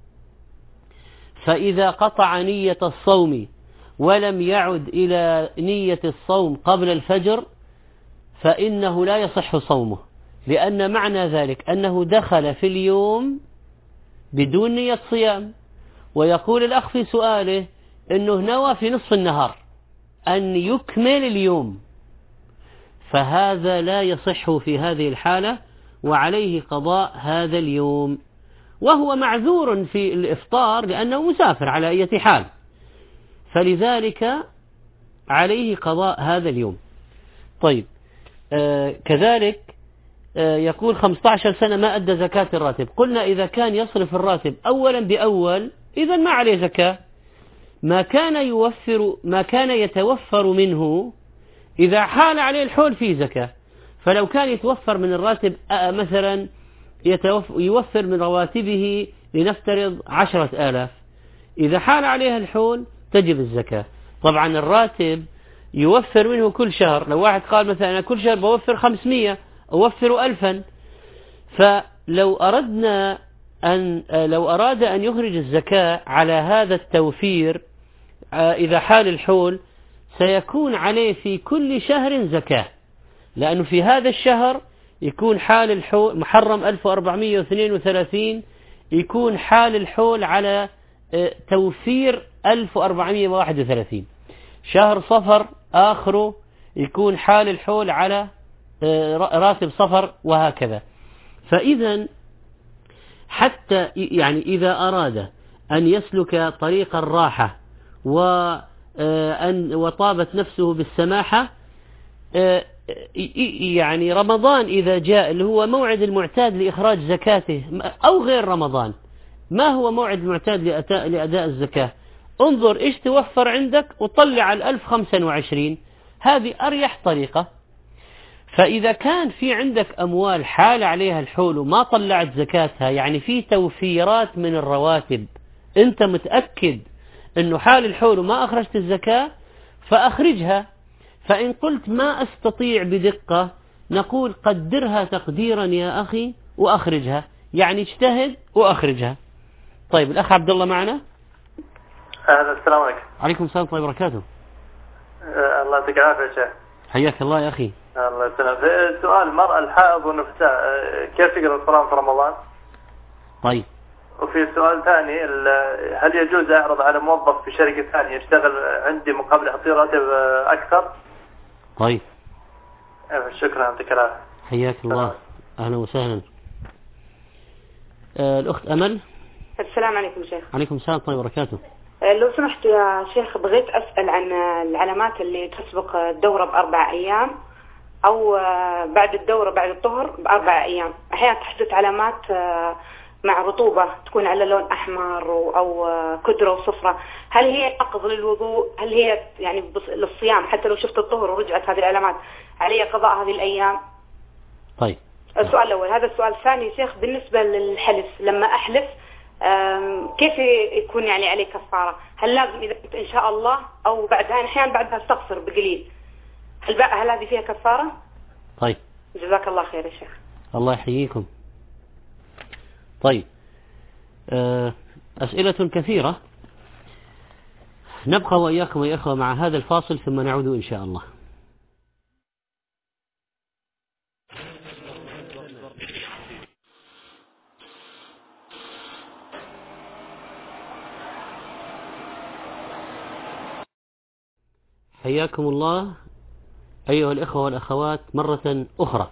فإذا قطع نية الصوم ولم يعد إلى نية الصوم قبل الفجر فإنه لا يصح صومه، لأن معنى ذلك أنه دخل في اليوم بدون نية صيام. ويقول الأخ في سؤاله أنه نوى في نصف النهار أن يكمل اليوم، فهذا لا يصح في هذه الحالة وعليه قضاء هذا اليوم، وهو معذور في الإفطار لأنه مسافر على أي حال، فلذلك عليه قضاء هذا اليوم. طيب كذلك يقول 15 سنة ما أدى زكاة الراتب. قلنا إذا كان يصرف الراتب أولا بأول إذا ما عليه زكاة. ما كان يتوفر منه إذا حال عليه الحول فيه زكاة. فلو كان يتوفر من الراتب مثلا يوفر من رواتبه لنفترض 10,000، إذا حال عليها الحول تجب الزكاة. طبعا الراتب يوفر منه كل شهر. لو واحد قال مثلا أنا كل شهر بوفر 500 أوفر 1000، فلو لو أراد أن يخرج الزكاة على هذا التوفير إذا حال الحول سيكون عليه في كل شهر زكاة، لأنه في هذا الشهر يكون حال الحول محرم 1432 يكون حال الحول على توفير 1431. شهر صفر آخره يكون حال الحول على راتب صفر، وهكذا. فإذا حتى يعني إذا أراد أن يسلك طريق الراحة وطابت نفسه بالسماحة، يعني رمضان إذا جاء اللي هو موعد المعتاد لإخراج زكاته أو غير رمضان، ما هو موعد المعتاد لأداء الزكاة؟ انظر إيش توفر عندك وطلع 1025، هذه أريح طريقة. فإذا كان في عندك أموال حال عليها الحول وما طلعت زكاتها، يعني في توفيرات من الرواتب أنت متأكد أنه حال الحول وما أخرجت الزكاة، فأخرجها. فإن قلت ما أستطيع بدقة، نقول قدرها تقديرا يا أخي وأخرجها، يعني اجتهد وأخرجها. طيب الأخ عبد الله معنا.
السلام عليكم.
عليكم السلام ورحمة الله وبركاته.
الله يعطيك العافية يا شيخ.
حياك الله يا أخي.
الله يسلمك. سؤال المرأة الحائض والنفساء كيف تقرأ القرآن في رمضان؟
طيب.
وفي سؤال ثاني، هل يجوز أعرض على موظف في شركة ثانية يشتغل عندي مقابل يعطيه راتب أكثر؟
طيب.
شكرا، يعطيك العافية.
حياك الله. أهلا وسهلا. الأخت أمل.
السلام عليكم شيخ.
عليكم السلام ورحمة الله وبركاته.
لو سمحت يا شيخ، بغيت أسأل عن العلامات اللي تسبق الدورة ب4 أيام أو بعد الدورة بعد الطهر ب4 أيام. أحيانا تحدث علامات مع رطوبة تكون على لون أحمر أو كدرة وصفرة. هل هي نقض للوضوء؟ هل هي يعني للصيام حتى لو شفت الطهر ورجعت هذه العلامات علي قضاء هذه الأيام؟
طيب.
السؤال الأول. هذا السؤال الثاني يا شيخ، بالنسبة للحلف، لما أحلف كيف يكون يعني عليه كفارة؟ هل لازم إذا كنت إن شاء الله أو بعدها أحيانا بعدها استغفر بقليل، هل هذه فيها كفارة؟
طيب.
جزاك الله خير يا شيخ.
الله يحييكم. طيب. أسئلة كثيرة، نبقى وإياكم يا إخوة مع هذا الفاصل ثم نعود إن شاء الله. حياكم الله أيها الإخوة والأخوات مرة أخرى.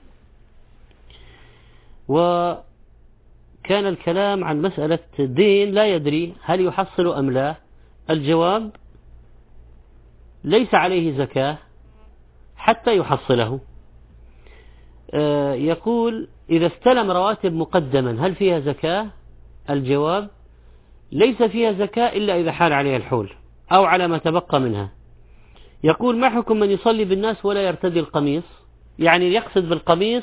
وكان الكلام عن مسألة الدين لا يدري هل يحصل أم لا. الجواب ليس عليه زكاة حتى يحصله. يقول إذا استلم رواتب مقدما هل فيها زكاة؟ الجواب ليس فيها زكاة إلا إذا حال عليها الحول أو على ما تبقى منها. يقول ما حكم من يصلي بالناس ولا يرتدي القميص؟ يعني يقصد بالقميص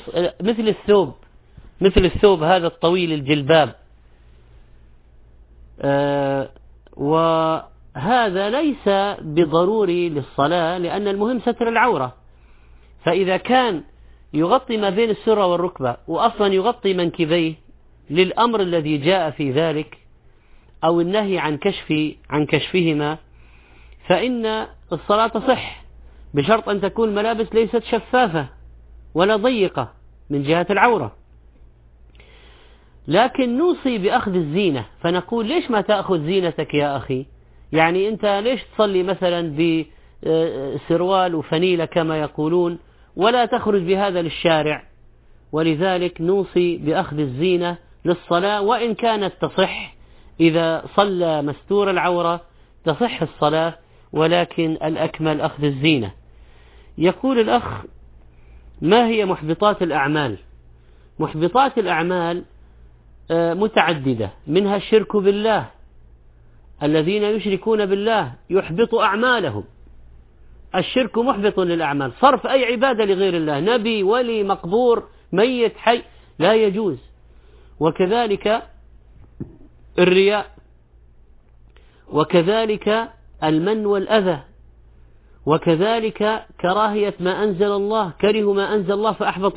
مثل الثوب هذا الطويل الجلباب. وهذا ليس بضروري للصلاة، لأن المهم ستر العورة. فإذا كان يغطي ما بين السرة والركبة وأصلا يغطي منكبيه للأمر الذي جاء في ذلك أو النهي عن كشفهما، فإن الصلاة تصح بشرط أن تكون الملابس ليست شفافة ولا ضيقة من جهة العورة. لكن نوصي بأخذ الزينة، فنقول ليش ما تأخذ زينتك يا أخي؟ يعني أنت ليش تصلي مثلا بسروال وفنيلة كما يقولون ولا تخرج بهذا للشارع؟ ولذلك نوصي بأخذ الزينة للصلاة، وإن كانت تصح إذا صلى مستور العورة تصح الصلاة، ولكن الأكمل أخذ الزينة. يقول الأخ ما هي محبطات الأعمال؟ محبطات الأعمال متعددة، منها الشرك بالله. الذين يشركون بالله يحبط أعمالهم. الشرك محبط للأعمال، صرف أي عبادة لغير الله، نبي، ولي، مقبور، ميت، حي، لا يجوز. وكذلك الرياء، وكذلك المن والأذى، وكذلك كراهية ما أنزل الله، كرهوا ما أنزل الله فأحبط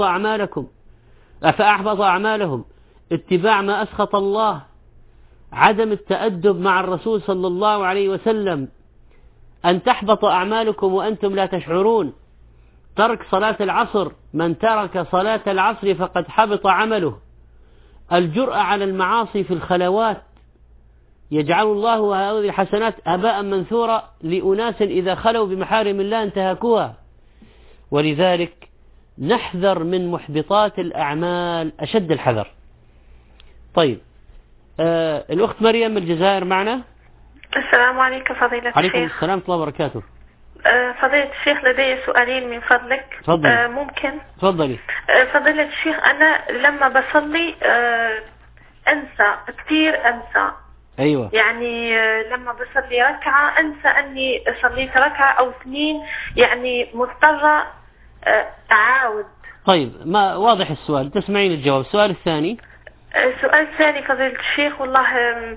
أعمالهم، اتباع ما أسخط الله، عدم التأدب مع الرسول صلى الله عليه وسلم، أن تحبط أعمالكم وأنتم لا تشعرون، ترك صلاة العصر، من ترك صلاة العصر فقد حبط عمله، الجرأة على المعاصي في الخلوات، يجعل الله هذه الحسنات هباء منثورا لأناس إذا خلوا بمحارم الله انتهكوها. ولذلك نحذر من محبطات الأعمال أشد الحذر. طيب، الأخت مريم من الجزائر معنا.
السلام عليكم فضيلة الشيخ.
عليكم السلام ورحمة الله وبركاته.
فضيلة الشيخ لدي سؤالين من فضلك.
تفضلي.
ممكن؟
تفضلي.
فضيلة الشيخ، أنا لما بصلي أنسى كثير، أنسى.
أيوة.
يعني لما بصلي ركعة أنسى أني صليت ركعة أو اثنين، يعني مضطرة أعاود.
طيب، ما واضح السؤال، تسمعين الجواب. السؤال الثاني.
السؤال الثاني فضيلة الشيخ، والله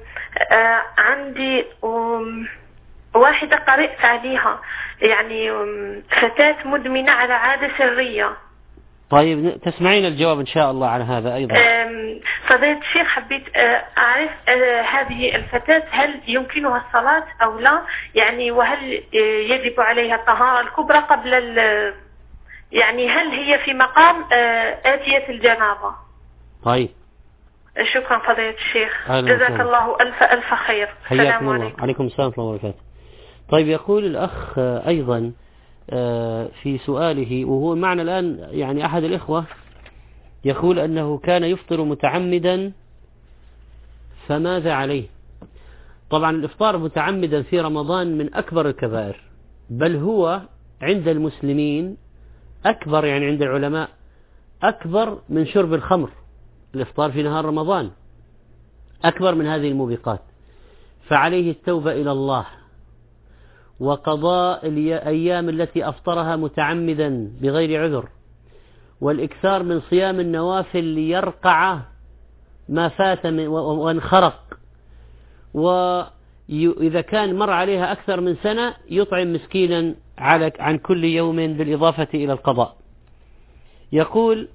عندي واحدة قرأت عليها، يعني فتاة مدمنة على عادة سرية.
طيب، تسمعين الجواب إن شاء الله على هذا أيضا.
فضيلة الشيخ، حبيت أعرف هذه الفتاة هل يمكنها الصلاة أو لا، يعني وهل يجب عليها الطهارة الكبرى قبل يعني هل هي في مقام آتية الجنابة؟
طيب،
شكرا فضيلة الشيخ، جزاك الله ألف خير. السلام عليكم.
عليكم السلام ورحمة الله وبركاته. طيب، يقول الأخ أيضا في سؤاله، وهو معنا الآن، يعني أحد الإخوة يقول أنه كان يفطر متعمدا فماذا عليه؟ طبعا الإفطار متعمدا في رمضان من أكبر الكبائر، بل هو عند المسلمين أكبر، يعني عند العلماء أكبر من شرب الخمر. الإفطار في نهار رمضان أكبر من هذه الموبقات، فعليه التوبة إلى الله وقضاء الأيام التي أفطرها متعمدا بغير عذر، والإكثار من صيام النوافل ليرقع ما فات وانخرق، وإذا كان مر عليها أكثر من سنة يطعم مسكينا عن كل يوم بالإضافة إلى القضاء. يقول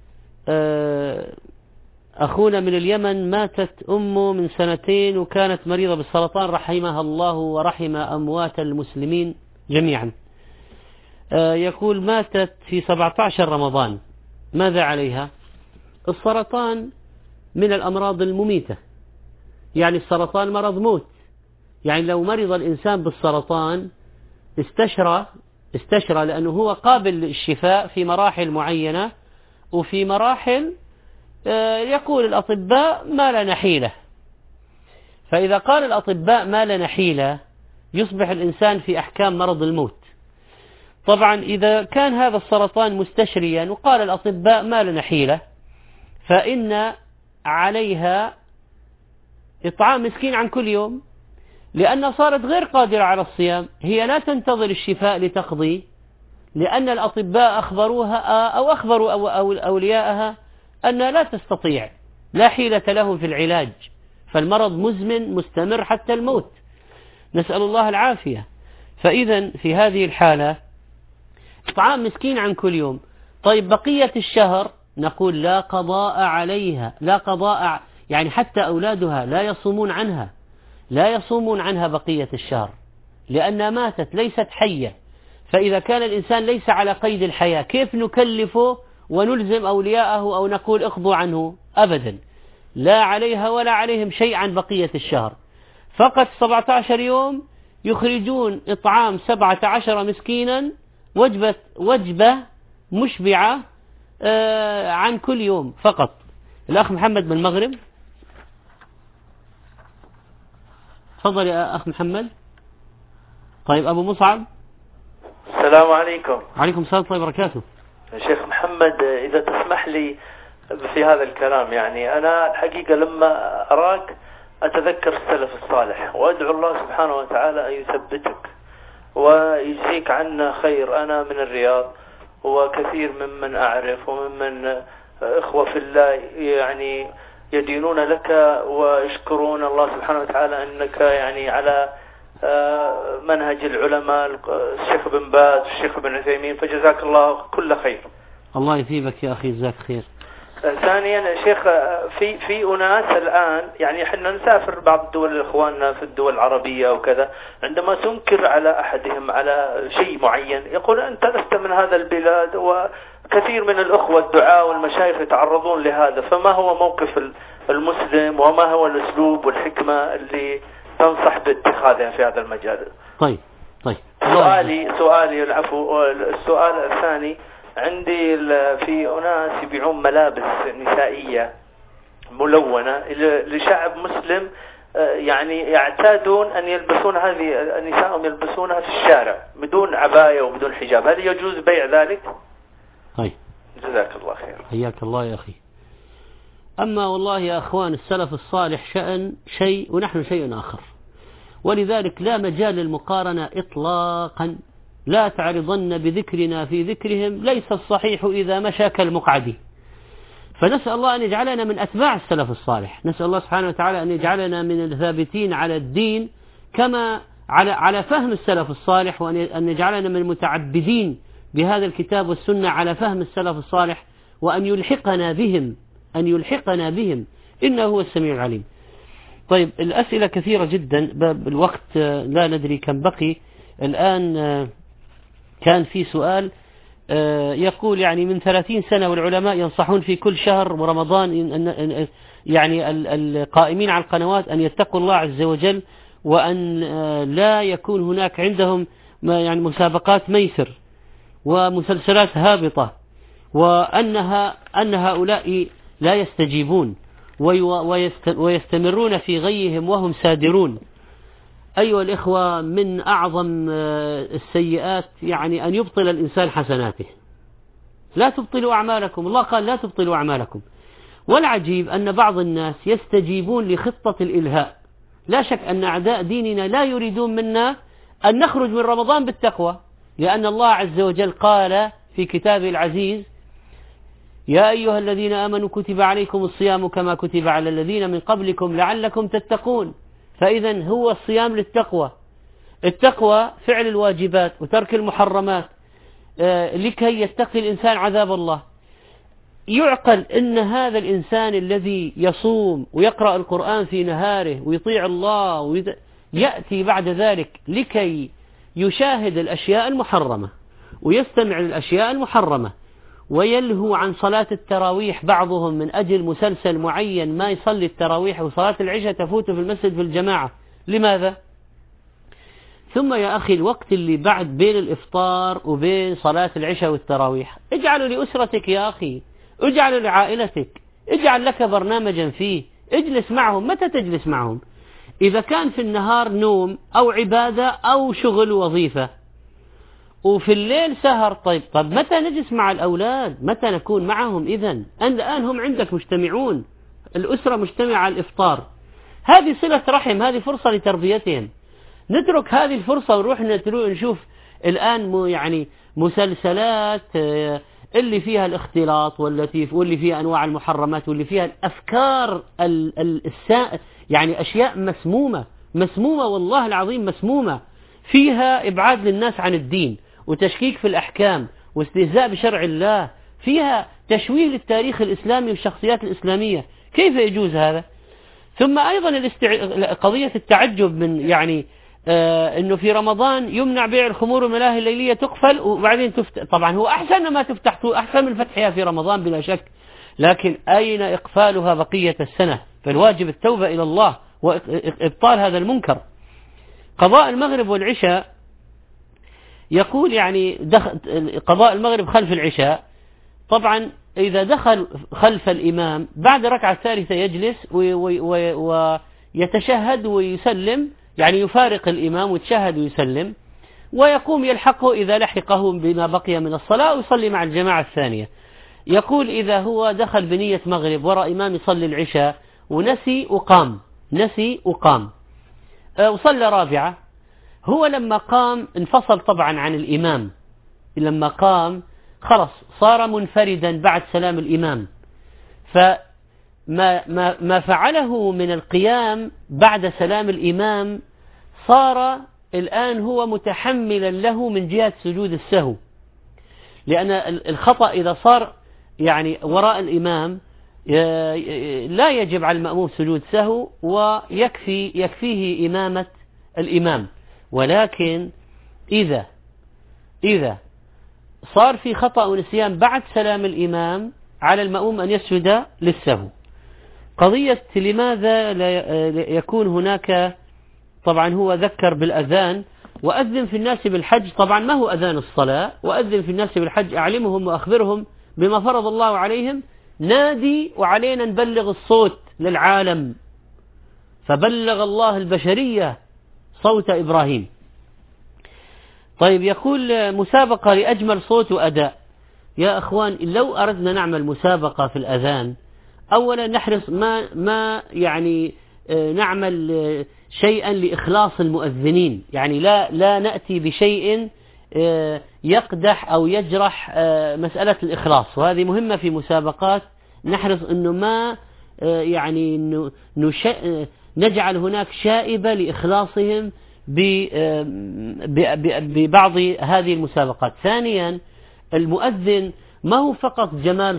أخونا من اليمن ماتت أمه من 2 وكانت مريضة بالسرطان، رحمها الله ورحم أموات المسلمين جميعا. يقول ماتت في 17 رمضان، ماذا عليها؟ السرطان من الأمراض المميتة، يعني السرطان مرض موت، يعني لو مرض الإنسان بالسرطان استشرى لأنه هو قابل للشفاء في مراحل معينة، وفي مراحل يقول الأطباء ما لنا حيلة. فإذا قال الأطباء ما لنا حيلة يصبح الإنسان في أحكام مرض الموت. طبعا إذا كان هذا السرطان مستشريا وقال الأطباء ما لنا حيلة، فإن عليها إطعام مسكين عن كل يوم، لأنها صارت غير قادرة على الصيام. هي لا تنتظر الشفاء لتقضي، لأن الأطباء أخبروها أو أخبروا أولياءها أنها لا تستطيع، لا حيلة لهم في العلاج، فالمرض مزمن مستمر حتى الموت، نسأل الله العافية. فإذا في هذه الحالة إطعام مسكين عن كل يوم. طيب، بقية الشهر نقول لا قضاء عليها، لا قضاء، يعني حتى أولادها لا يصومون عنها بقية الشهر، لأنها ماتت ليست حية. فإذا كان الإنسان ليس على قيد الحياة كيف نكلفه ونلزم أولياءه أو نقول اقضوا عنه؟ أبدا، لا عليها ولا عليهم شيء عن بقية الشهر، فقط 17 يوم يخرجون إطعام 17 مسكينا، وجبة مشبعة عن كل يوم فقط. الأخ محمد من المغرب، تفضل يا أخ محمد. طيب، أبو مصعب.
السلام عليكم.
عليكم السلام ورحمة الله وبركاته.
شيخ محمد، إذا تسمح لي
في هذا الكلام. يعني أنا الحقيقة لما أراك أتذكر السلف الصالح وأدعو الله سبحانه وتعالى أن يثبتك ويجزيك عنا خير. أنا من الرياض وكثير ممن أعرف وممن إخوة في الله يعني يدينون لك ويشكرون الله سبحانه وتعالى أنك يعني على منهج العلماء الشيخ بن باز والشيخ بن عثيمين، فجزاك الله كل خير.
الله يثيبك يا أخي، جزاك خير.
ثانيا شيخ، في أناس الآن يعني احنا نسافر بعض الدول الإخواننا في الدول العربية وكذا، عندما تنكر على أحدهم على شيء معين يقول أنت لست من هذا البلاد، وكثير من الأخوة الدعاء والمشايخ يتعرضون لهذا. فما هو موقف المسلم وما هو الأسلوب والحكمة اللي تنصح باتخاذها في هذا المجال؟
طيب
سؤالي العفو. السؤال الثاني عندي، في أناس يبيعون ملابس نسائية ملونة لشعب مسلم، يعني يعتادون أن يلبسون هذه النساء يلبسونها في الشارع بدون عباية وبدون حجاب، هل يجوز بيع ذلك؟
طيب
جزاك الله خير.
حياك الله يا أخي. أما والله يا أخوان السلف الصالح شأن شيء ونحن شيء آخر، ولذلك لا مجال للمقارنة إطلاقا. لا تعرضن بذكرنا في ذكرهم، ليس الصحيح إذا مشى كالمقعد. فنسأل الله أن يجعلنا من أتباع السلف الصالح، نسأل الله سبحانه وتعالى أن يجعلنا من الثابتين على الدين كما على فهم السلف الصالح، وأن يجعلنا من المتعبدين بهذا الكتاب والسنة على فهم السلف الصالح، وأن يلحقنا بهم إنه هو السميع العليم. طيب الأسئلة كثيرة جدا، بالوقت لا ندري كم بقي الآن. كان في سؤال يقول يعني من 30 سنة والعلماء ينصحون في كل شهر ورمضان يعني القائمين على القنوات أن يتقوا الله عز وجل، وأن لا يكون هناك عندهم يعني مسابقات ميسر ومسلسلات هابطة، وأن هؤلاء لا يستجيبون ويستمرون في غيهم وهم سادرون. أيها الإخوة، من أعظم السيئات يعني أن يبطل الإنسان حسناته. لا تبطلوا أعمالكم، الله قال لا تبطلوا أعمالكم. والعجيب أن بعض الناس يستجيبون لخطة الإلهاء. لا شك أن أعداء ديننا لا يريدون منا أن نخرج من رمضان بالتقوى، لأن الله عز وجل قال في كتابه العزيز: يا أيها الذين آمنوا كتب عليكم الصيام كما كتب على الذين من قبلكم لعلكم تتقون. فإذا هو الصيام للتقوى، التقوى فعل الواجبات وترك المحرمات لكي يتقي الإنسان عذاب الله. يعقل أن هذا الإنسان الذي يصوم ويقرأ القرآن في نهاره ويطيع الله يأتي بعد ذلك لكي يشاهد الأشياء المحرمة ويستمع للأشياء المحرمة ويلهو عن صلاة التراويح، بعضهم من أجل مسلسل معين ما يصلي التراويح وصلاة العشاء تفوته في المسجد في الجماعة. لماذا؟ ثم يا أخي الوقت اللي بعد بين الإفطار وبين صلاة العشاء والتراويح اجعله لأسرتك يا أخي، اجعله لعائلتك، اجعل لك برنامجا فيه، اجلس معهم. متى تجلس معهم؟ إذا كان في النهار نوم أو عبادة أو شغل وظيفة، وفي الليل سهر. طيب متى نجلس مع الأولاد؟ متى نكون معهم؟ إذن الآن هم عندك مجتمعون، الأسرة مجتمعة على الإفطار، هذه صلة رحم، هذه فرصة لتربيتهم. نترك هذه الفرصة ونروح نشوف الآن يعني مسلسلات اللي فيها الاختلاط واللي فيها أنواع المحرمات واللي فيها الأفكار يعني أشياء مسمومة والله العظيم مسمومة، فيها إبعاد للناس عن الدين وتشكيك في الأحكام واستهزاء بشرع الله، فيها تشويه للتاريخ الإسلامي والشخصيات الإسلامية. كيف يجوز هذا؟ ثم أيضا قضية التعجب من يعني أنه في رمضان يمنع بيع الخمور والملاهي الليلية تقفل وبعدين تفتح. طبعا هو أحسن ما تفتح، أحسن من فتحها في رمضان بلا شك، لكن أين إقفالها بقية السنة؟ فالواجب التوبة إلى الله وإبطال هذا المنكر. قضاء المغرب والعشاء، يقول يعني قضاء المغرب خلف العشاء، طبعا إذا دخل خلف الإمام بعد ركعة ثالثة يجلس ويتشهد ويسلم، يعني يفارق الإمام ويتشهد ويسلم، ويقوم يلحقه إذا لحقه بما بقي من الصلاة ويصلي مع الجماعة الثانية. يقول إذا هو دخل بنية مغرب وراء إمام يصلي العشاء ونسي وقام وصلى رابعة، هو لما قام انفصل طبعا عن الإمام، لما قام خلص صار منفردا بعد سلام الإمام، فما فعله من القيام بعد سلام الإمام صار الآن هو متحملا له من جهة سجود السهو، لأن الخطأ إذا صار يعني وراء الإمام لا يجب على المأموم سجود سهو ويكفيه إمامة الإمام. ولكن إذا صار في خطأ ونسيان بعد سلام الإمام على المأموم أن يسجد للسهو. قضية لماذا لا يكون هناك، طبعا هو ذكر بالأذان وأذن في الناس بالحج، طبعا ما هو أذان الصلاة، وأذن في الناس بالحج أعلمهم وأخبرهم بما فرض الله عليهم، نادي وعلينا نبلغ الصوت للعالم، فبلغ الله البشرية صوت إبراهيم. طيب يقول مسابقة لأجمل صوت وأداء. يا أخوان لو أردنا نعمل مسابقة في الأذان، أولا نحرص ما يعني نعمل شيئا لإخلاص المؤذنين، يعني لا نأتي بشيء يقدح أو يجرح مسألة الإخلاص، وهذه مهمة في مسابقات. نحرص أنه ما يعني نجعل هناك شائبة لإخلاصهم ببعض هذه المسابقات. ثانيا المؤذن ما هو فقط جمال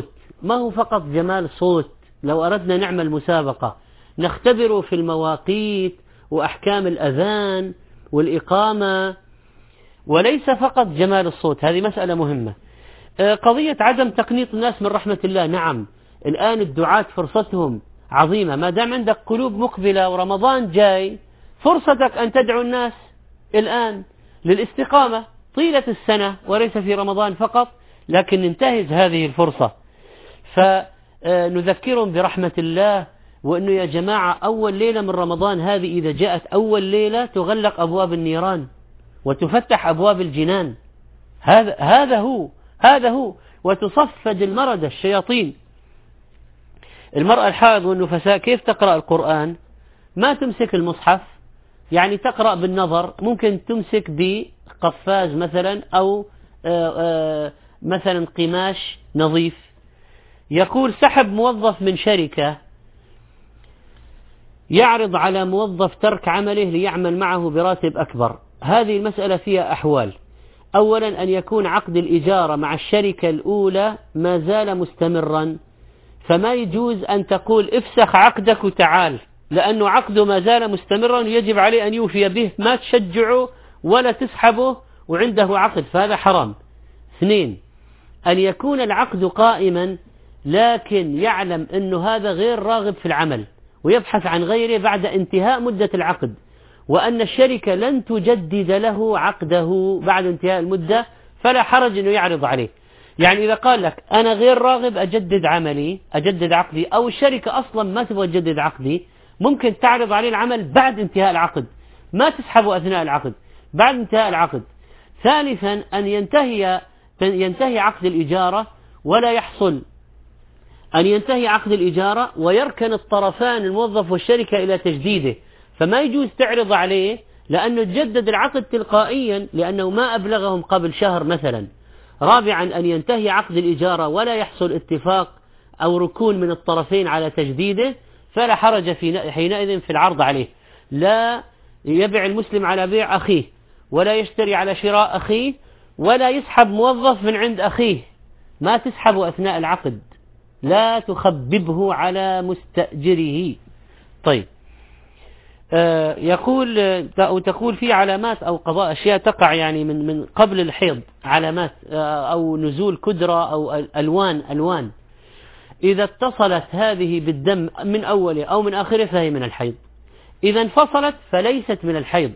الصوت، لو أردنا نعمل مسابقة نختبر في المواقيت وأحكام الأذان والإقامة، وليس فقط جمال الصوت، هذه مسألة مهمة. قضية عدم تقنيط الناس من رحمة الله، نعم الآن الدعاة فرصتهم عظيمة، ما دام عندك قلوب مقبلة ورمضان جاي، فرصتك أن تدعو الناس الآن للاستقامة طيلة السنة وليس في رمضان فقط، لكن ننتهز هذه الفرصة فنذكرهم برحمة الله، وأنه يا جماعة أول ليلة من رمضان هذه إذا جاءت أول ليلة تغلق أبواب النيران وتفتح أبواب الجنان، هذا هو وتصفد المردة الشياطين. المرأة الحائض والنفساء كيف تقرأ القرآن؟ ما تمسك المصحف، يعني تقرأ بالنظر، ممكن تمسك بقفاز مثلا أو مثلا قماش نظيف. يقول سحب موظف من شركة يعرض على موظف ترك عمله ليعمل معه براتب أكبر، هذه المسألة فيها أحوال. أولا أن يكون عقد الإجارة مع الشركة الأولى ما زال مستمرا، فما يجوز أن تقول افسخ عقدك وتعال، لأنه عقده ما زال مستمرا ويجب عليه أن يوفي به، ما تشجعه ولا تسحبه وعنده عقد، فهذا حرام. اثنين أن يكون العقد قائما لكن يعلم أنه هذا غير راغب في العمل ويبحث عن غيره بعد انتهاء مدة العقد، وأن الشركة لن تجدد له عقده بعد انتهاء المدة، فلا حرج أنه يعرض عليه. يعني إذا قال لك أنا غير راغب أجدد عقدي، أو الشركة أصلا ما تبغى تجدد عقدي، ممكن تعرض عليه العمل بعد انتهاء العقد، ما تسحبه أثناء العقد، بعد انتهاء العقد. ثالثا أن ينتهي عقد الإجارة ولا يحصل أن ينتهي عقد الإجارة ويركن الطرفان الموظف والشركة إلى تجديده، فما يجوز تعرض عليه لأنه تجدد العقد تلقائيا لأنه ما أبلغهم قبل شهر مثلا. رابعا أن ينتهي عقد الإجارة ولا يحصل اتفاق أو ركون من الطرفين على تجديده، فلا حرج حينئذ في العرض عليه. لا يبيع المسلم على بيع أخيه، ولا يشتري على شراء أخيه، ولا يسحب موظف من عند أخيه، ما تسحبه أثناء العقد، لا تخببه على مستأجره. طيب تقول في علامات أو قضاء أشياء تقع يعني من قبل الحيض، علامات أو نزول كدرة أو ألوان، إذا اتصلت هذه بالدم من أوله أو من آخره فهي من الحيض، إذا انفصلت فليست من الحيض.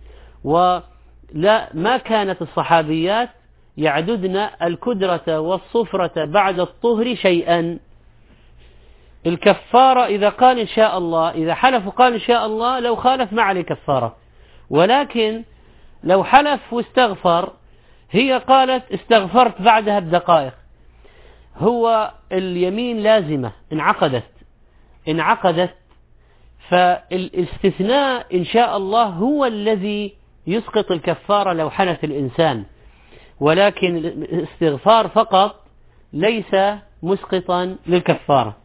ولا ما كانت الصحابيات يعددن الكدرة والصفرة بعد الطهر شيئا. الكفارة إذا قال إن شاء الله، إذا حلف وقال إن شاء الله، لو خالف ما عليه كفارة، ولكن لو حلف واستغفر، هي قالت استغفرت بعدها بدقائق، هو اليمين لازمة انعقدت، فالاستثناء إن شاء الله هو الذي يسقط الكفارة لو حنث الإنسان، ولكن الاستغفار فقط ليس مسقطا للكفارة.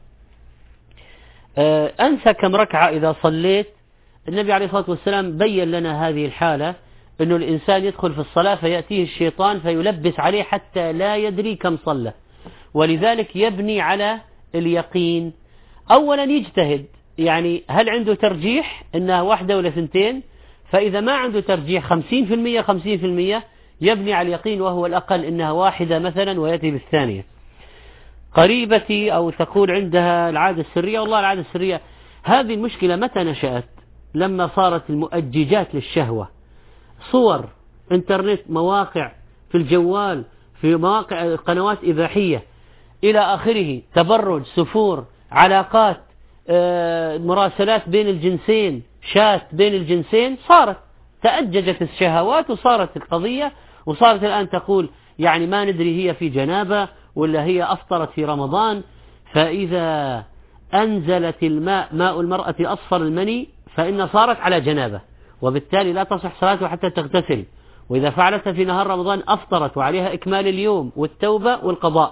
أنسى كم ركعة إذا صليت. النبي عليه الصلاة والسلام بين لنا هذه الحالة، أنه الإنسان يدخل في الصلاة فيأتيه الشيطان فيلبس عليه حتى لا يدري كم صلى، ولذلك يبني على اليقين. أولا يجتهد، يعني هل عنده ترجيح أنها واحدة ولا ثنتين؟ فإذا ما عنده ترجيح 50% يبني على اليقين وهو الأقل أنها واحدة مثلا ويأتي بالثانية. قريبتي أو تقول عندها العادة السرية. والله العادة السرية هذه المشكلة متى نشأت؟ لما صارت المؤججات للشهوة، صور انترنت، مواقع في الجوال، في مواقع قنوات إباحية إلى آخره، تبرج، سفور، علاقات، مراسلات بين الجنسين، شات بين الجنسين، صارت تأججت الشهوات وصارت القضية، وصارت الآن تقول يعني ما ندري هي في جنابة ولا هي أفطرت في رمضان. فإذا أنزلت ماء المرأة أصفر المني فإن صارت على جنابة، وبالتالي لا تصح صلاتها حتى تغتسل، وإذا فعلت في نهار رمضان أفطرت وعليها إكمال اليوم والتوبة والقضاء.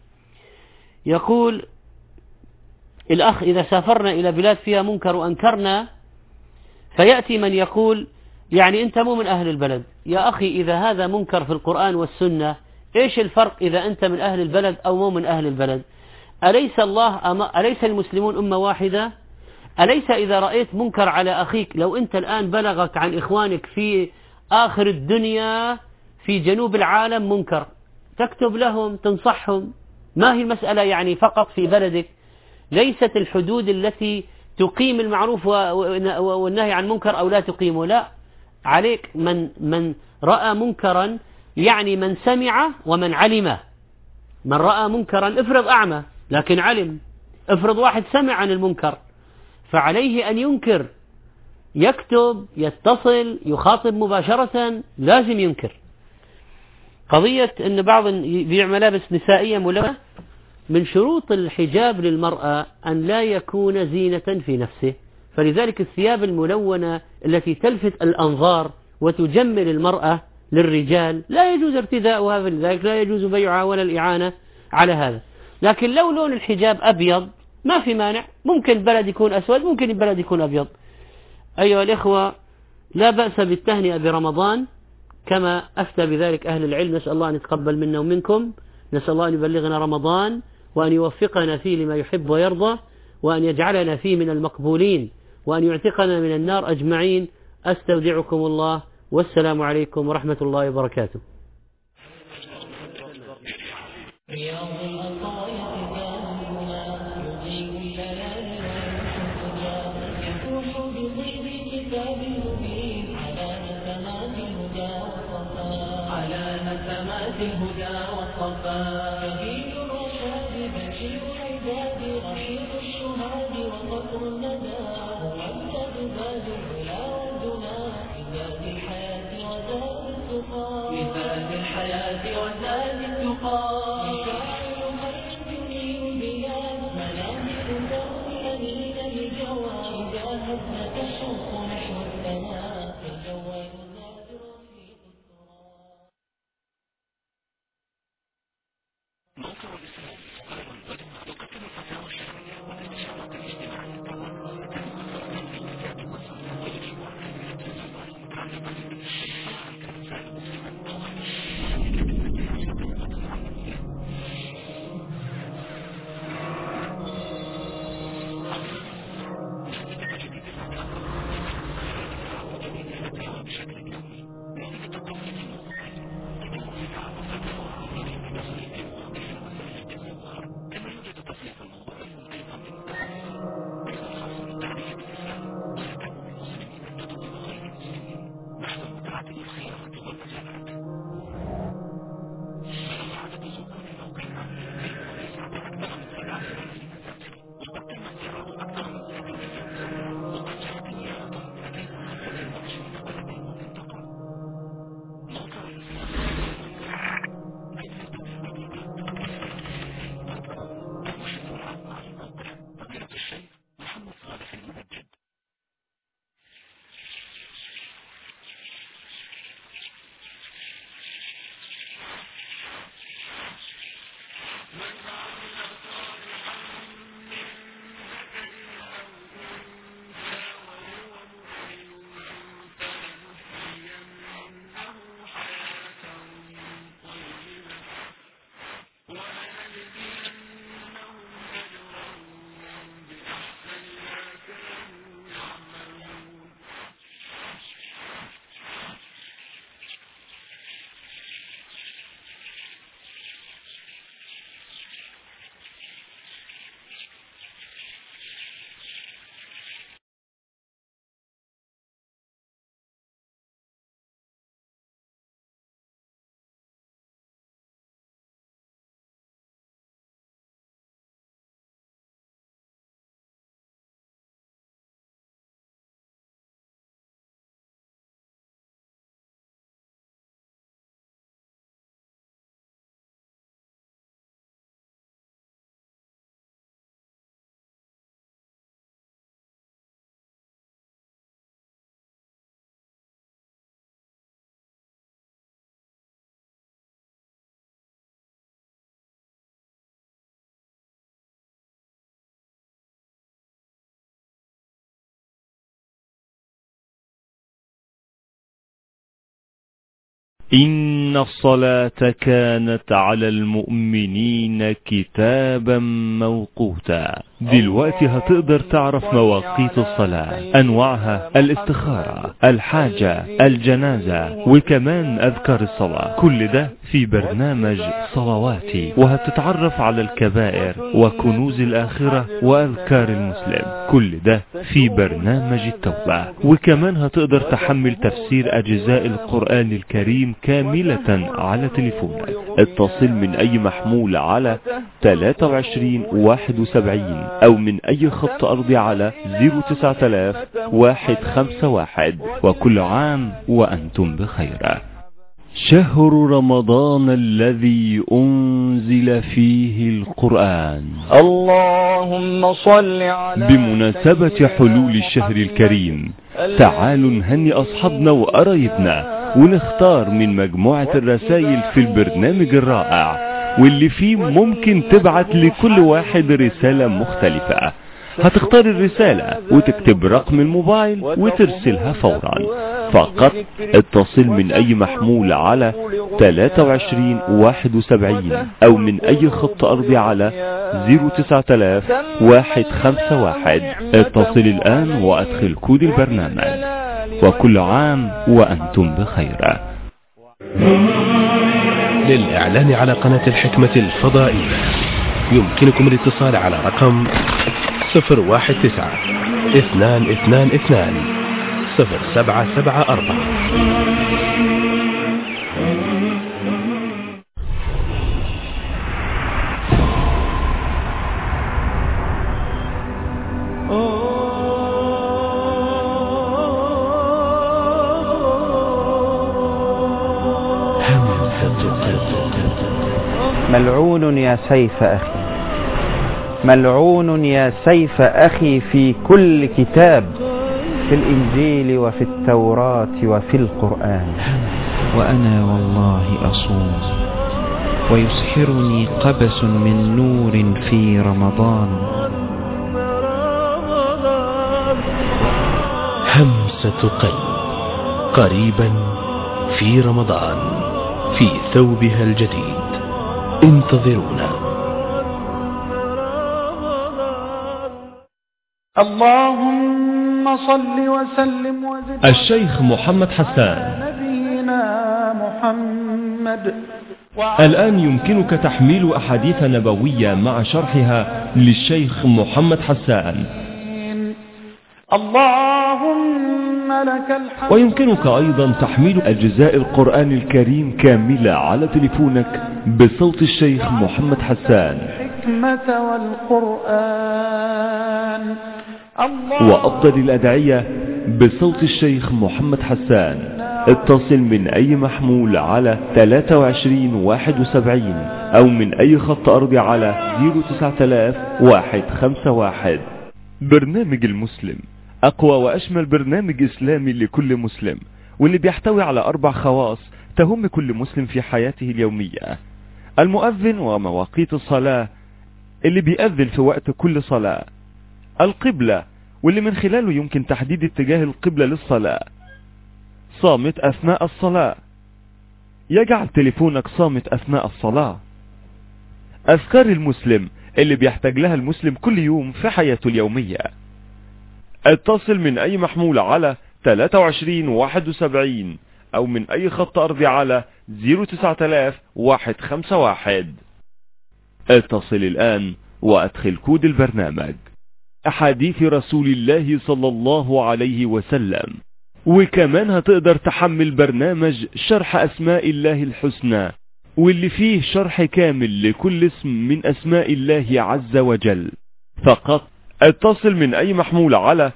يقول الأخ: إذا سافرنا إلى بلاد فيها منكر وأنكرنا، فيأتي من يقول يعني أنت مو من أهل البلد. يا أخي، إذا هذا منكر في القرآن والسنة، إيش الفرق إذا أنت من أهل البلد أو مو من أهل البلد؟ أليس المسلمون أمة واحدة؟ أليس إذا رأيت منكر على أخيك، لو أنت الآن بلغك عن إخوانك في آخر الدنيا في جنوب العالم منكر، تكتب لهم تنصحهم. ما هي المسألة يعني فقط في بلدك، ليست الحدود التي تقيم المعروف والنهي عن منكر أو لا تقيمه، لا، عليك من رأى منكرا، يعني من سمع ومن علم. من رأى منكرا، افرض أعمى لكن علم، افرض واحد سمع عن المنكر، فعليه أن ينكر، يكتب، يتصل، يخاطب مباشرة، لازم ينكر. قضية أن بعض يبيع ملابس نسائية ملونة، من شروط الحجاب للمرأة أن لا يكون زينة في نفسه، فلذلك الثياب الملونة التي تلفت الأنظار وتجمل المرأة للرجال لا يجوز ارتداؤها، فلذلك لا يجوز بيعها ولا الإعانة على هذا. لكن لو لون الحجاب أبيض ما في مانع، ممكن البلد يكون أسود، ممكن البلد يكون أبيض. أيها الإخوة، لا بأس بالتهنئة برمضان كما أفتى بذلك أهل العلم. نسأل الله أن يتقبل منا ومنكم، نسأل الله أن يبلغنا رمضان وأن يوفقنا فيه لما يحب ويرضى، وأن يجعلنا فيه من المقبولين، وأن يعتقنا من النار أجمعين. أستودعكم الله، والسلام عليكم ورحمة الله وبركاته.
على نسمات الهدى والصفا، سبيل الرشاد بشير العباد، رشيد الشهاد وقطر الندى، ممدد باد العلا والدنا، لزاد الحياة وزاد التقى، لزاد الحياة وزاد التقى. مشاعر خير تنير البلاد، منامل درب أمين الجوى، إذا هزت الشمس نحو السماء، الجوال نادر في موقع الإسلام يقدم فتاوى كما يوجد تفصيل الموضوع الممتع
إن الصلاة كانت على المؤمنين كتابا موقوتا. دلوقتي هتقدر تعرف مواقيت الصلاة، أنواعها، الاستخارة، الحاجة، الجنازة، وكمان أذكار الصلاة. كل ده في برنامج صلواتي، وهتتعرف على الكبائر وكنوز الآخرة وأذكار المسلم. كل ده في برنامج التوبة. وكمان هتقدر تحمل تفسير أجزاء القرآن الكريم كاملة على تليفونك. اتصل من أي محمول على 2371 أو من أي خط أرضي على 09000-151. وكل عام وأنتم بخير. شهر رمضان الذي أنزل فيه القرآن.
اللهم صل على
بمناسبة حلول الشهر الكريم، تعالوا نهني أصحابنا وقرايبنا ونختار من مجموعة الرسائل في البرنامج الرائع، واللي فيه ممكن تبعت لكل واحد رسالة مختلفة. هتختار الرسالة وتكتب رقم الموبايل وترسلها فورا. فقط اتصل من أي محمول على 2371 أو من أي خط أرضي على 09000-151. اتصل الآن وأدخل كود البرنامج. وكل عام وأنتم بخير.
للإعلان على قناة الحكمة الفضائية يمكنكم الاتصال على رقم 019-222-0774.
ملعون يا سيف أخي، ملعون يا سيف أخي في كل كتاب، في الإنجيل وفي التوراة وفي القرآن.
وأنا والله أصوم ويسحرني قبس من نور في رمضان.
همسة قلب قريبا في رمضان في ثوبها الجديد. انتظرونا.
اللهم صل وسلم وزد
الشيخ محمد حسان.
نبينا محمد.
الآن يمكنك تحميل أحاديث نبوية مع شرحها للشيخ محمد حسان.
اللهم لك الحمد.
ويمكنك أيضا تحميل أجزاء القرآن الكريم كاملة على تليفونك بصوت الشيخ محمد حسان.
الحكمة والقرآن.
وأفضل الأدعية بصوت الشيخ محمد حسان. اتصل من أي محمول على 2371 أو من أي خط أرضي على 09000-151. برنامج المسلم أقوى وأشمل برنامج إسلامي لكل مسلم، واللي بيحتوي على 4 خواص تهم كل مسلم في حياته اليومية: المؤذن ومواقيت الصلاة اللي بيأذن في وقت كل صلاة، القبلة واللي من خلاله يمكن تحديد اتجاه القبلة للصلاة، صامت أثناء الصلاة، يجعل تليفونك صامت أثناء الصلاة، أذكار المسلم اللي بيحتاج لها المسلم كل يوم في حياته اليومية. اتصل من أي محمول على 2371 أو من أي خط أرضي على 09000-151. اتصل الآن وأدخل كود البرنامج. أحاديث رسول الله صلى الله عليه وسلم. وكمان هتقدر تحمل برنامج شرح أسماء الله الحسنى، واللي فيه شرح كامل لكل اسم من أسماء الله عز وجل. فقط اتصل من أي محمول على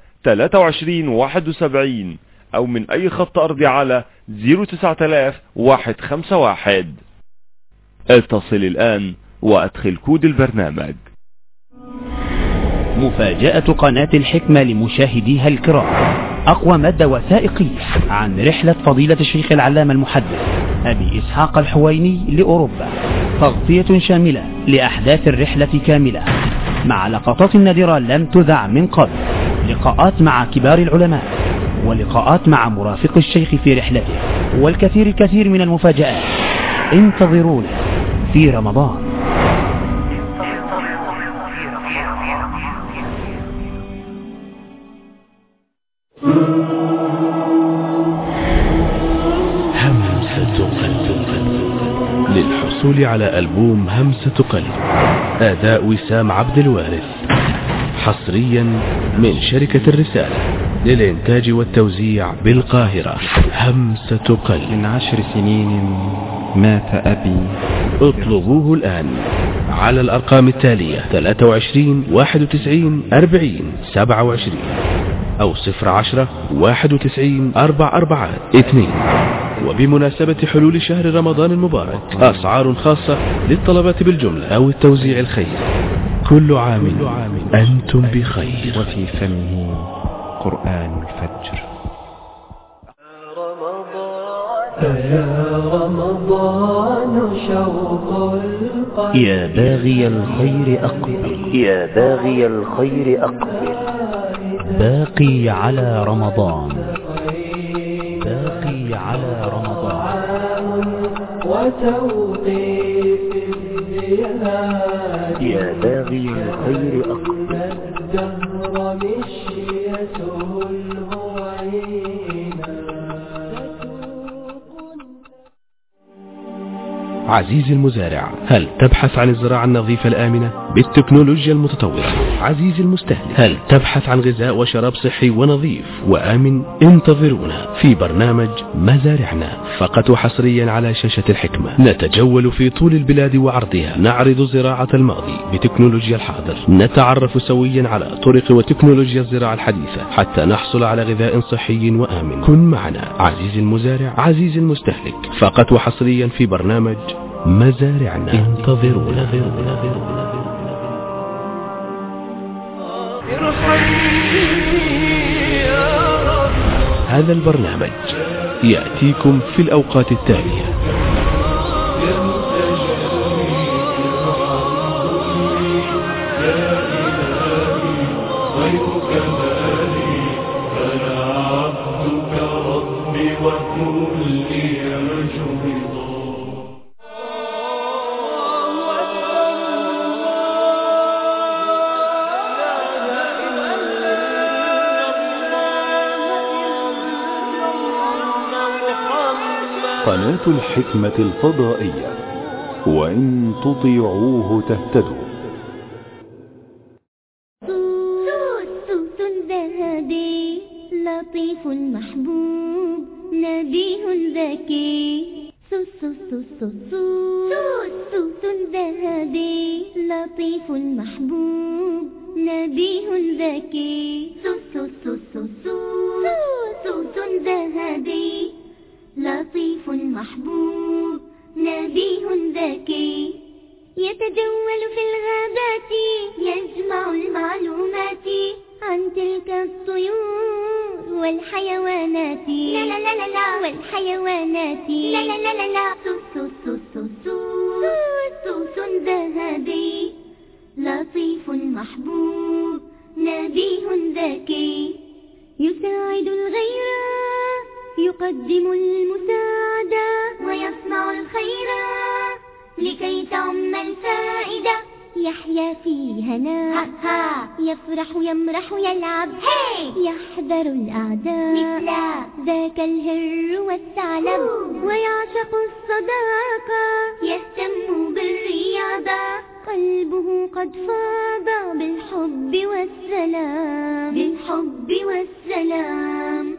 2371 أو من أي خط أرضي على 09000-151. اتصل الآن وأدخل كود البرنامج.
مفاجأة قناة الحكمة لمشاهديها الكرام: أقوى مادة وثائقية عن رحلة فضيلة الشيخ العلامة المحدث أبي إسحاق الحويني لأوروبا، تغطية شاملة لأحداث الرحلة كاملة مع لقطات نادرة لم تذع من قبل، لقاءات مع كبار العلماء ولقاءات مع مرافق الشيخ في رحلته والكثير من المفاجآت. انتظرونا في رمضان.
همسة قلب. للحصول على ألبوم همسة قلب أداء وسام عبد الوارث حصريا من شركة الرسالة للإنتاج والتوزيع بالقاهرة. همسة قلب.
من 10 سنين مات أبي.
اطلبوه الآن على الأرقام التالية 23 91 40 27 أو 010 91 44 2. وبمناسبة حلول شهر رمضان المبارك أسعار خاصة للطلبات بالجملة أو التوزيع الخيري. كل عام أنتم بخير.
وفي فمه قرآن الفجر.
يا رمضان شوق القلب.
يا باغي الخير أقبل. يا باغي الخير أقبل. باقي على رمضان. باقي على رمضان.
وتوقيف الزياد.
يا باغي الخير أقبل.
الدهر مشيته الهوينا.
عزيزي المزارع، هل تبحث عن الزراعة النظيفة الآمنة بالتكنولوجيا المتطورة؟ عزيزي المستهلك، هل تبحث عن غذاء وشراب صحي ونظيف وآمن؟ انتظرونا في برنامج مزارعنا فقط وحصريا على شاشة الحكمة. نتجول في طول البلاد وعرضها، نعرض زراعة الماضي بتكنولوجيا الحاضر، نتعرف سويا على طرق وتكنولوجيا الزراعة الحديثة حتى نحصل على غذاء صحي وآمن. كن معنا عزيزي المزارع، عزيزي المستهلك، فقط وحصريا في برنامج مزارعنا. انتظرونا. هذا البرنامج يأتيكم في الأوقات التالية:
قناة الحكمة الفضائية، وإن تطيعوه تهتدوا.
صوت ذهبي لطيف محبوب نبيه ذكي. صوت ذهبي لطيف محبوب نبيه ذكي. صوت ذهبي لطيف محبوب نبيه ذكي. يتجول في الغابات يجمع المعلومات عن تلك الطيور والحيوانات. لا لا لا لا والحيوانات. لا لا لا لا. صوت ذهبي لطيف محبوب نبيه ذكي. يساعد الغير، يقدم المساعدة، ويصنع الخير لكي تعم الفائدة. يحيا في هناء، يفرح يمرح يلعب، يحذر الأعداء مثل ذاك الهر والثعلب. ويعشق الصداقة، يهتم بالرياضة، قلبه قد فاض بالحب والسلام. بالحب والسلام.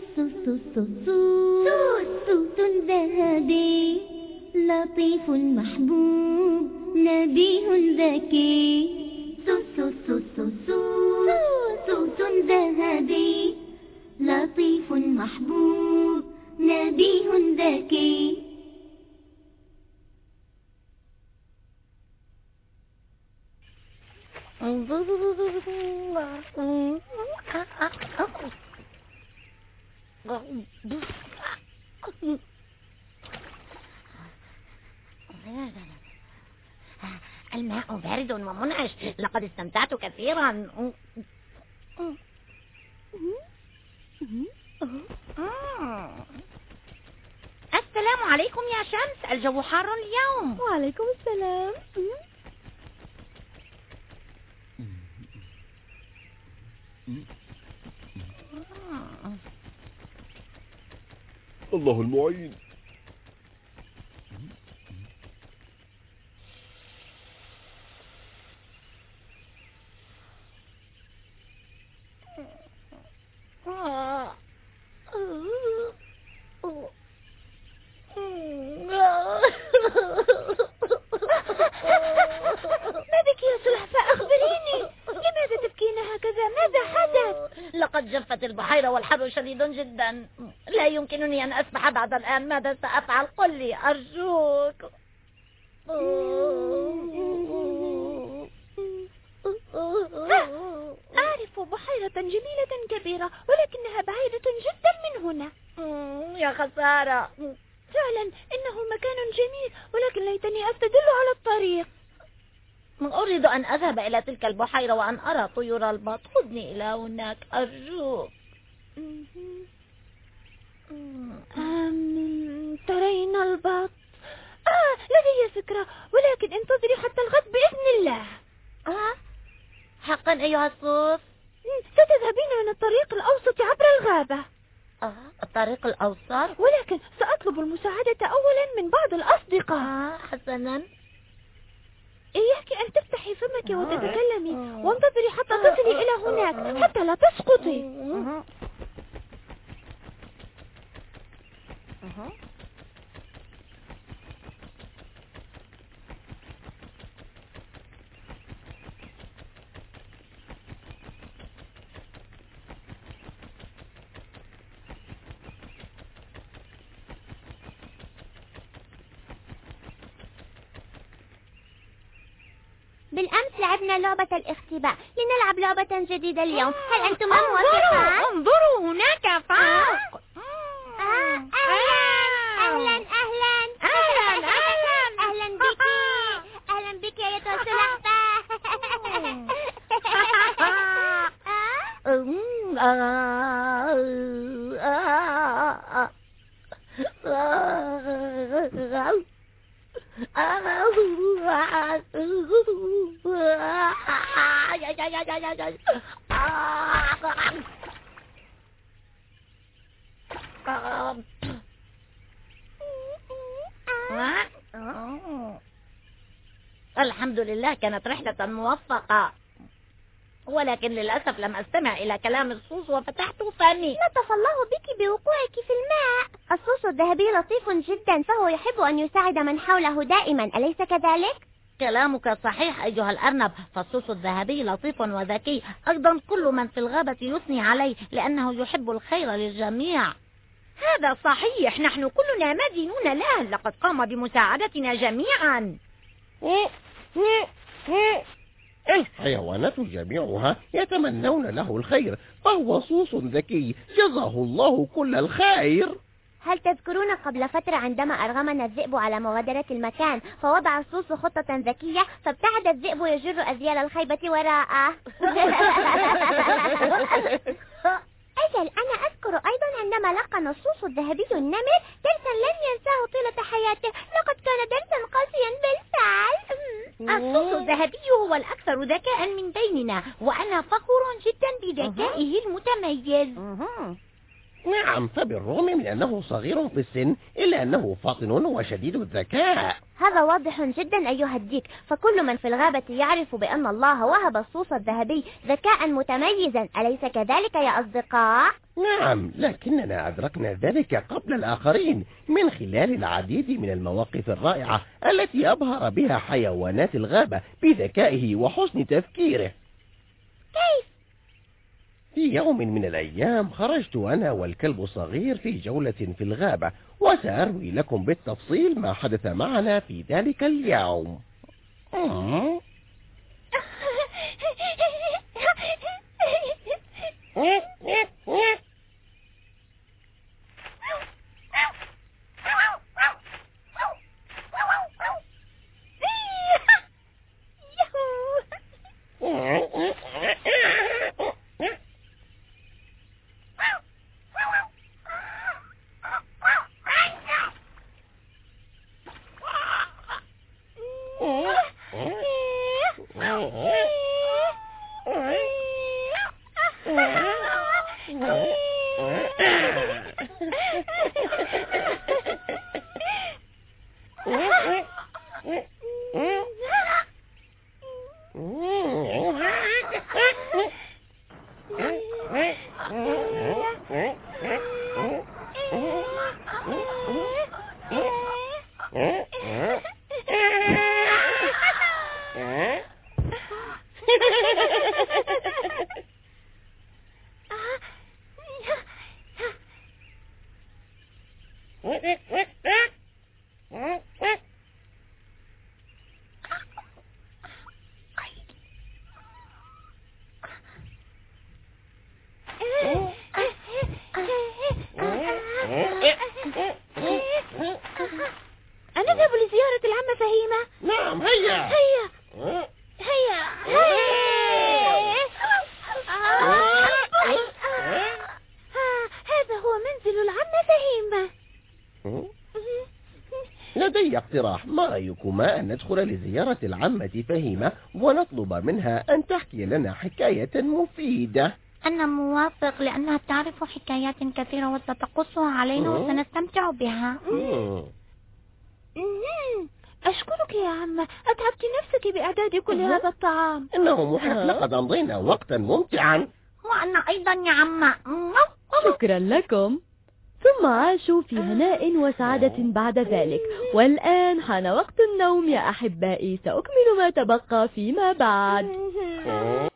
صوت ذهبي لطيف محبوب نبيه ذكي. صوت ذهبي لطيف محبوب نبيه ذكي.
الماء بارد ومنعش، لقد استمتعت كثيرا.
السلام عليكم يا شمس، الجو حار اليوم.
وعليكم السلام.
الله المعين.
ما بك يا سلحفاة؟ أخبريني، لماذا تبكين هكذا؟ ماذا حدث؟
لقد جفت البحيرة والحر شديد جدا، لا يمكنني أن أسبح بعد الآن. ماذا سأفعل؟ قل لي أرجوك.
أعرف بحيرة جميلة كبيرة ولكنها بعيدة جدا من هنا.
يا خسارة.
فعلا إنه مكان جميل، ولكن ليتني أستدل على الطريق.
أريد أن أذهب إلى تلك البحيرة وأن أرى طيور البط. خذني إلى هناك أرجوك.
ترين البط؟ لدي فكرة، ولكن انتظري حتى الغد بإذن الله.
حقا أيها الصوف؟
ستذهبين من الطريق الأوسط عبر الغابة.
الطريق الأوسط؟
ولكن سأطلب المساعدة أولا من بعض الأصدقاء.
حسنا.
إياك أن تفتحي فمك وتتكلمي، وانتظري حتى تصلي إلى هناك حتى لا تسقطي.
بالأمس لعبنا لعبة الاختباء، لنلعب لعبة جديدة اليوم. هل أنتم موافقون؟
انظروا هناك فوق.
أهلا بك يا سلحفاة.
الحمد لله، كانت رحلة موفقة، ولكن للأسف لم أستمع إلى كلام الصوص وفتحت فمي.
لطف الله بك بوقوعك في الماء. الصوص الذهبي لطيف جدا، فهو يحب أن يساعد من حوله دائما، أليس كذلك؟
كلامك صحيح أيها الأرنب، فالصوص الذهبي لطيف وذكي. أيضا كل من في الغابة يثني عليه لأنه يحب الخير للجميع.
هذا صحيح، نحن كلنا مدينون له، لقد قام بمساعدتنا جميعا.
الحيوانات جميعها يتمنون له الخير، فهو صوص ذكي جزاه الله كل الخير.
هل تذكرون قبل فترة عندما أرغمنا الذئب على مغادرة المكان، فوضع الصوص خطة ذكية، فابتعد الذئب يجر أذيال الخيبة وراءه. أجل، أنا أذكر أيضا عندما لقى الصوص الذهبي النمر درسا لن ينساه طيلة حياته. لقد كان درسا قاسيا بالفعل.
الصوص الذهبي هو الأكثر ذكاء من بيننا، وأنا فخور جدا بذكائه المتميز.
نعم، فبالرغم من أنه صغير في السن إلا أنه فاطن وشديد الذكاء.
هذا واضح جدا أيها الديك، فكل من في الغابة يعرف بأن الله وهب الصوص الذهبي ذكاء متميزا، أليس كذلك يا أصدقاء؟
نعم، لكننا أدركنا ذلك قبل الآخرين من خلال العديد من المواقف الرائعة التي أبهر بها حيوانات الغابة بذكائه وحسن تفكيره.
كيف؟
في يوم من الأيام خرجت أنا والكلب الصغير في جولة في الغابة، وسأروي لكم بالتفصيل ما حدث معنا في ذلك اليوم. هيا
هيا هيا هذا هو منزل العمة فهيمة.
لدي اقتراح، ما رأيكما أن ندخل لزيارة العمة فهيمة ونطلب منها أن تحكي لنا حكاية مفيدة؟
أنا موافق، لأنها تعرف حكايات كثيرة وستقصها علينا وسنستمتع بها.
أشكرك يا عمة، أتعبت نفسك بإعداد كل هذا الطعام.
إنه محق، لقد أمضينا وقتا ممتعا.
وأنا أيضا يا عمة.
شكرا لكم. ثم عاشوا في هناء وسعادة بعد ذلك. والآن حان وقت النوم يا أحبائي، سأكمل ما تبقى فيما بعد.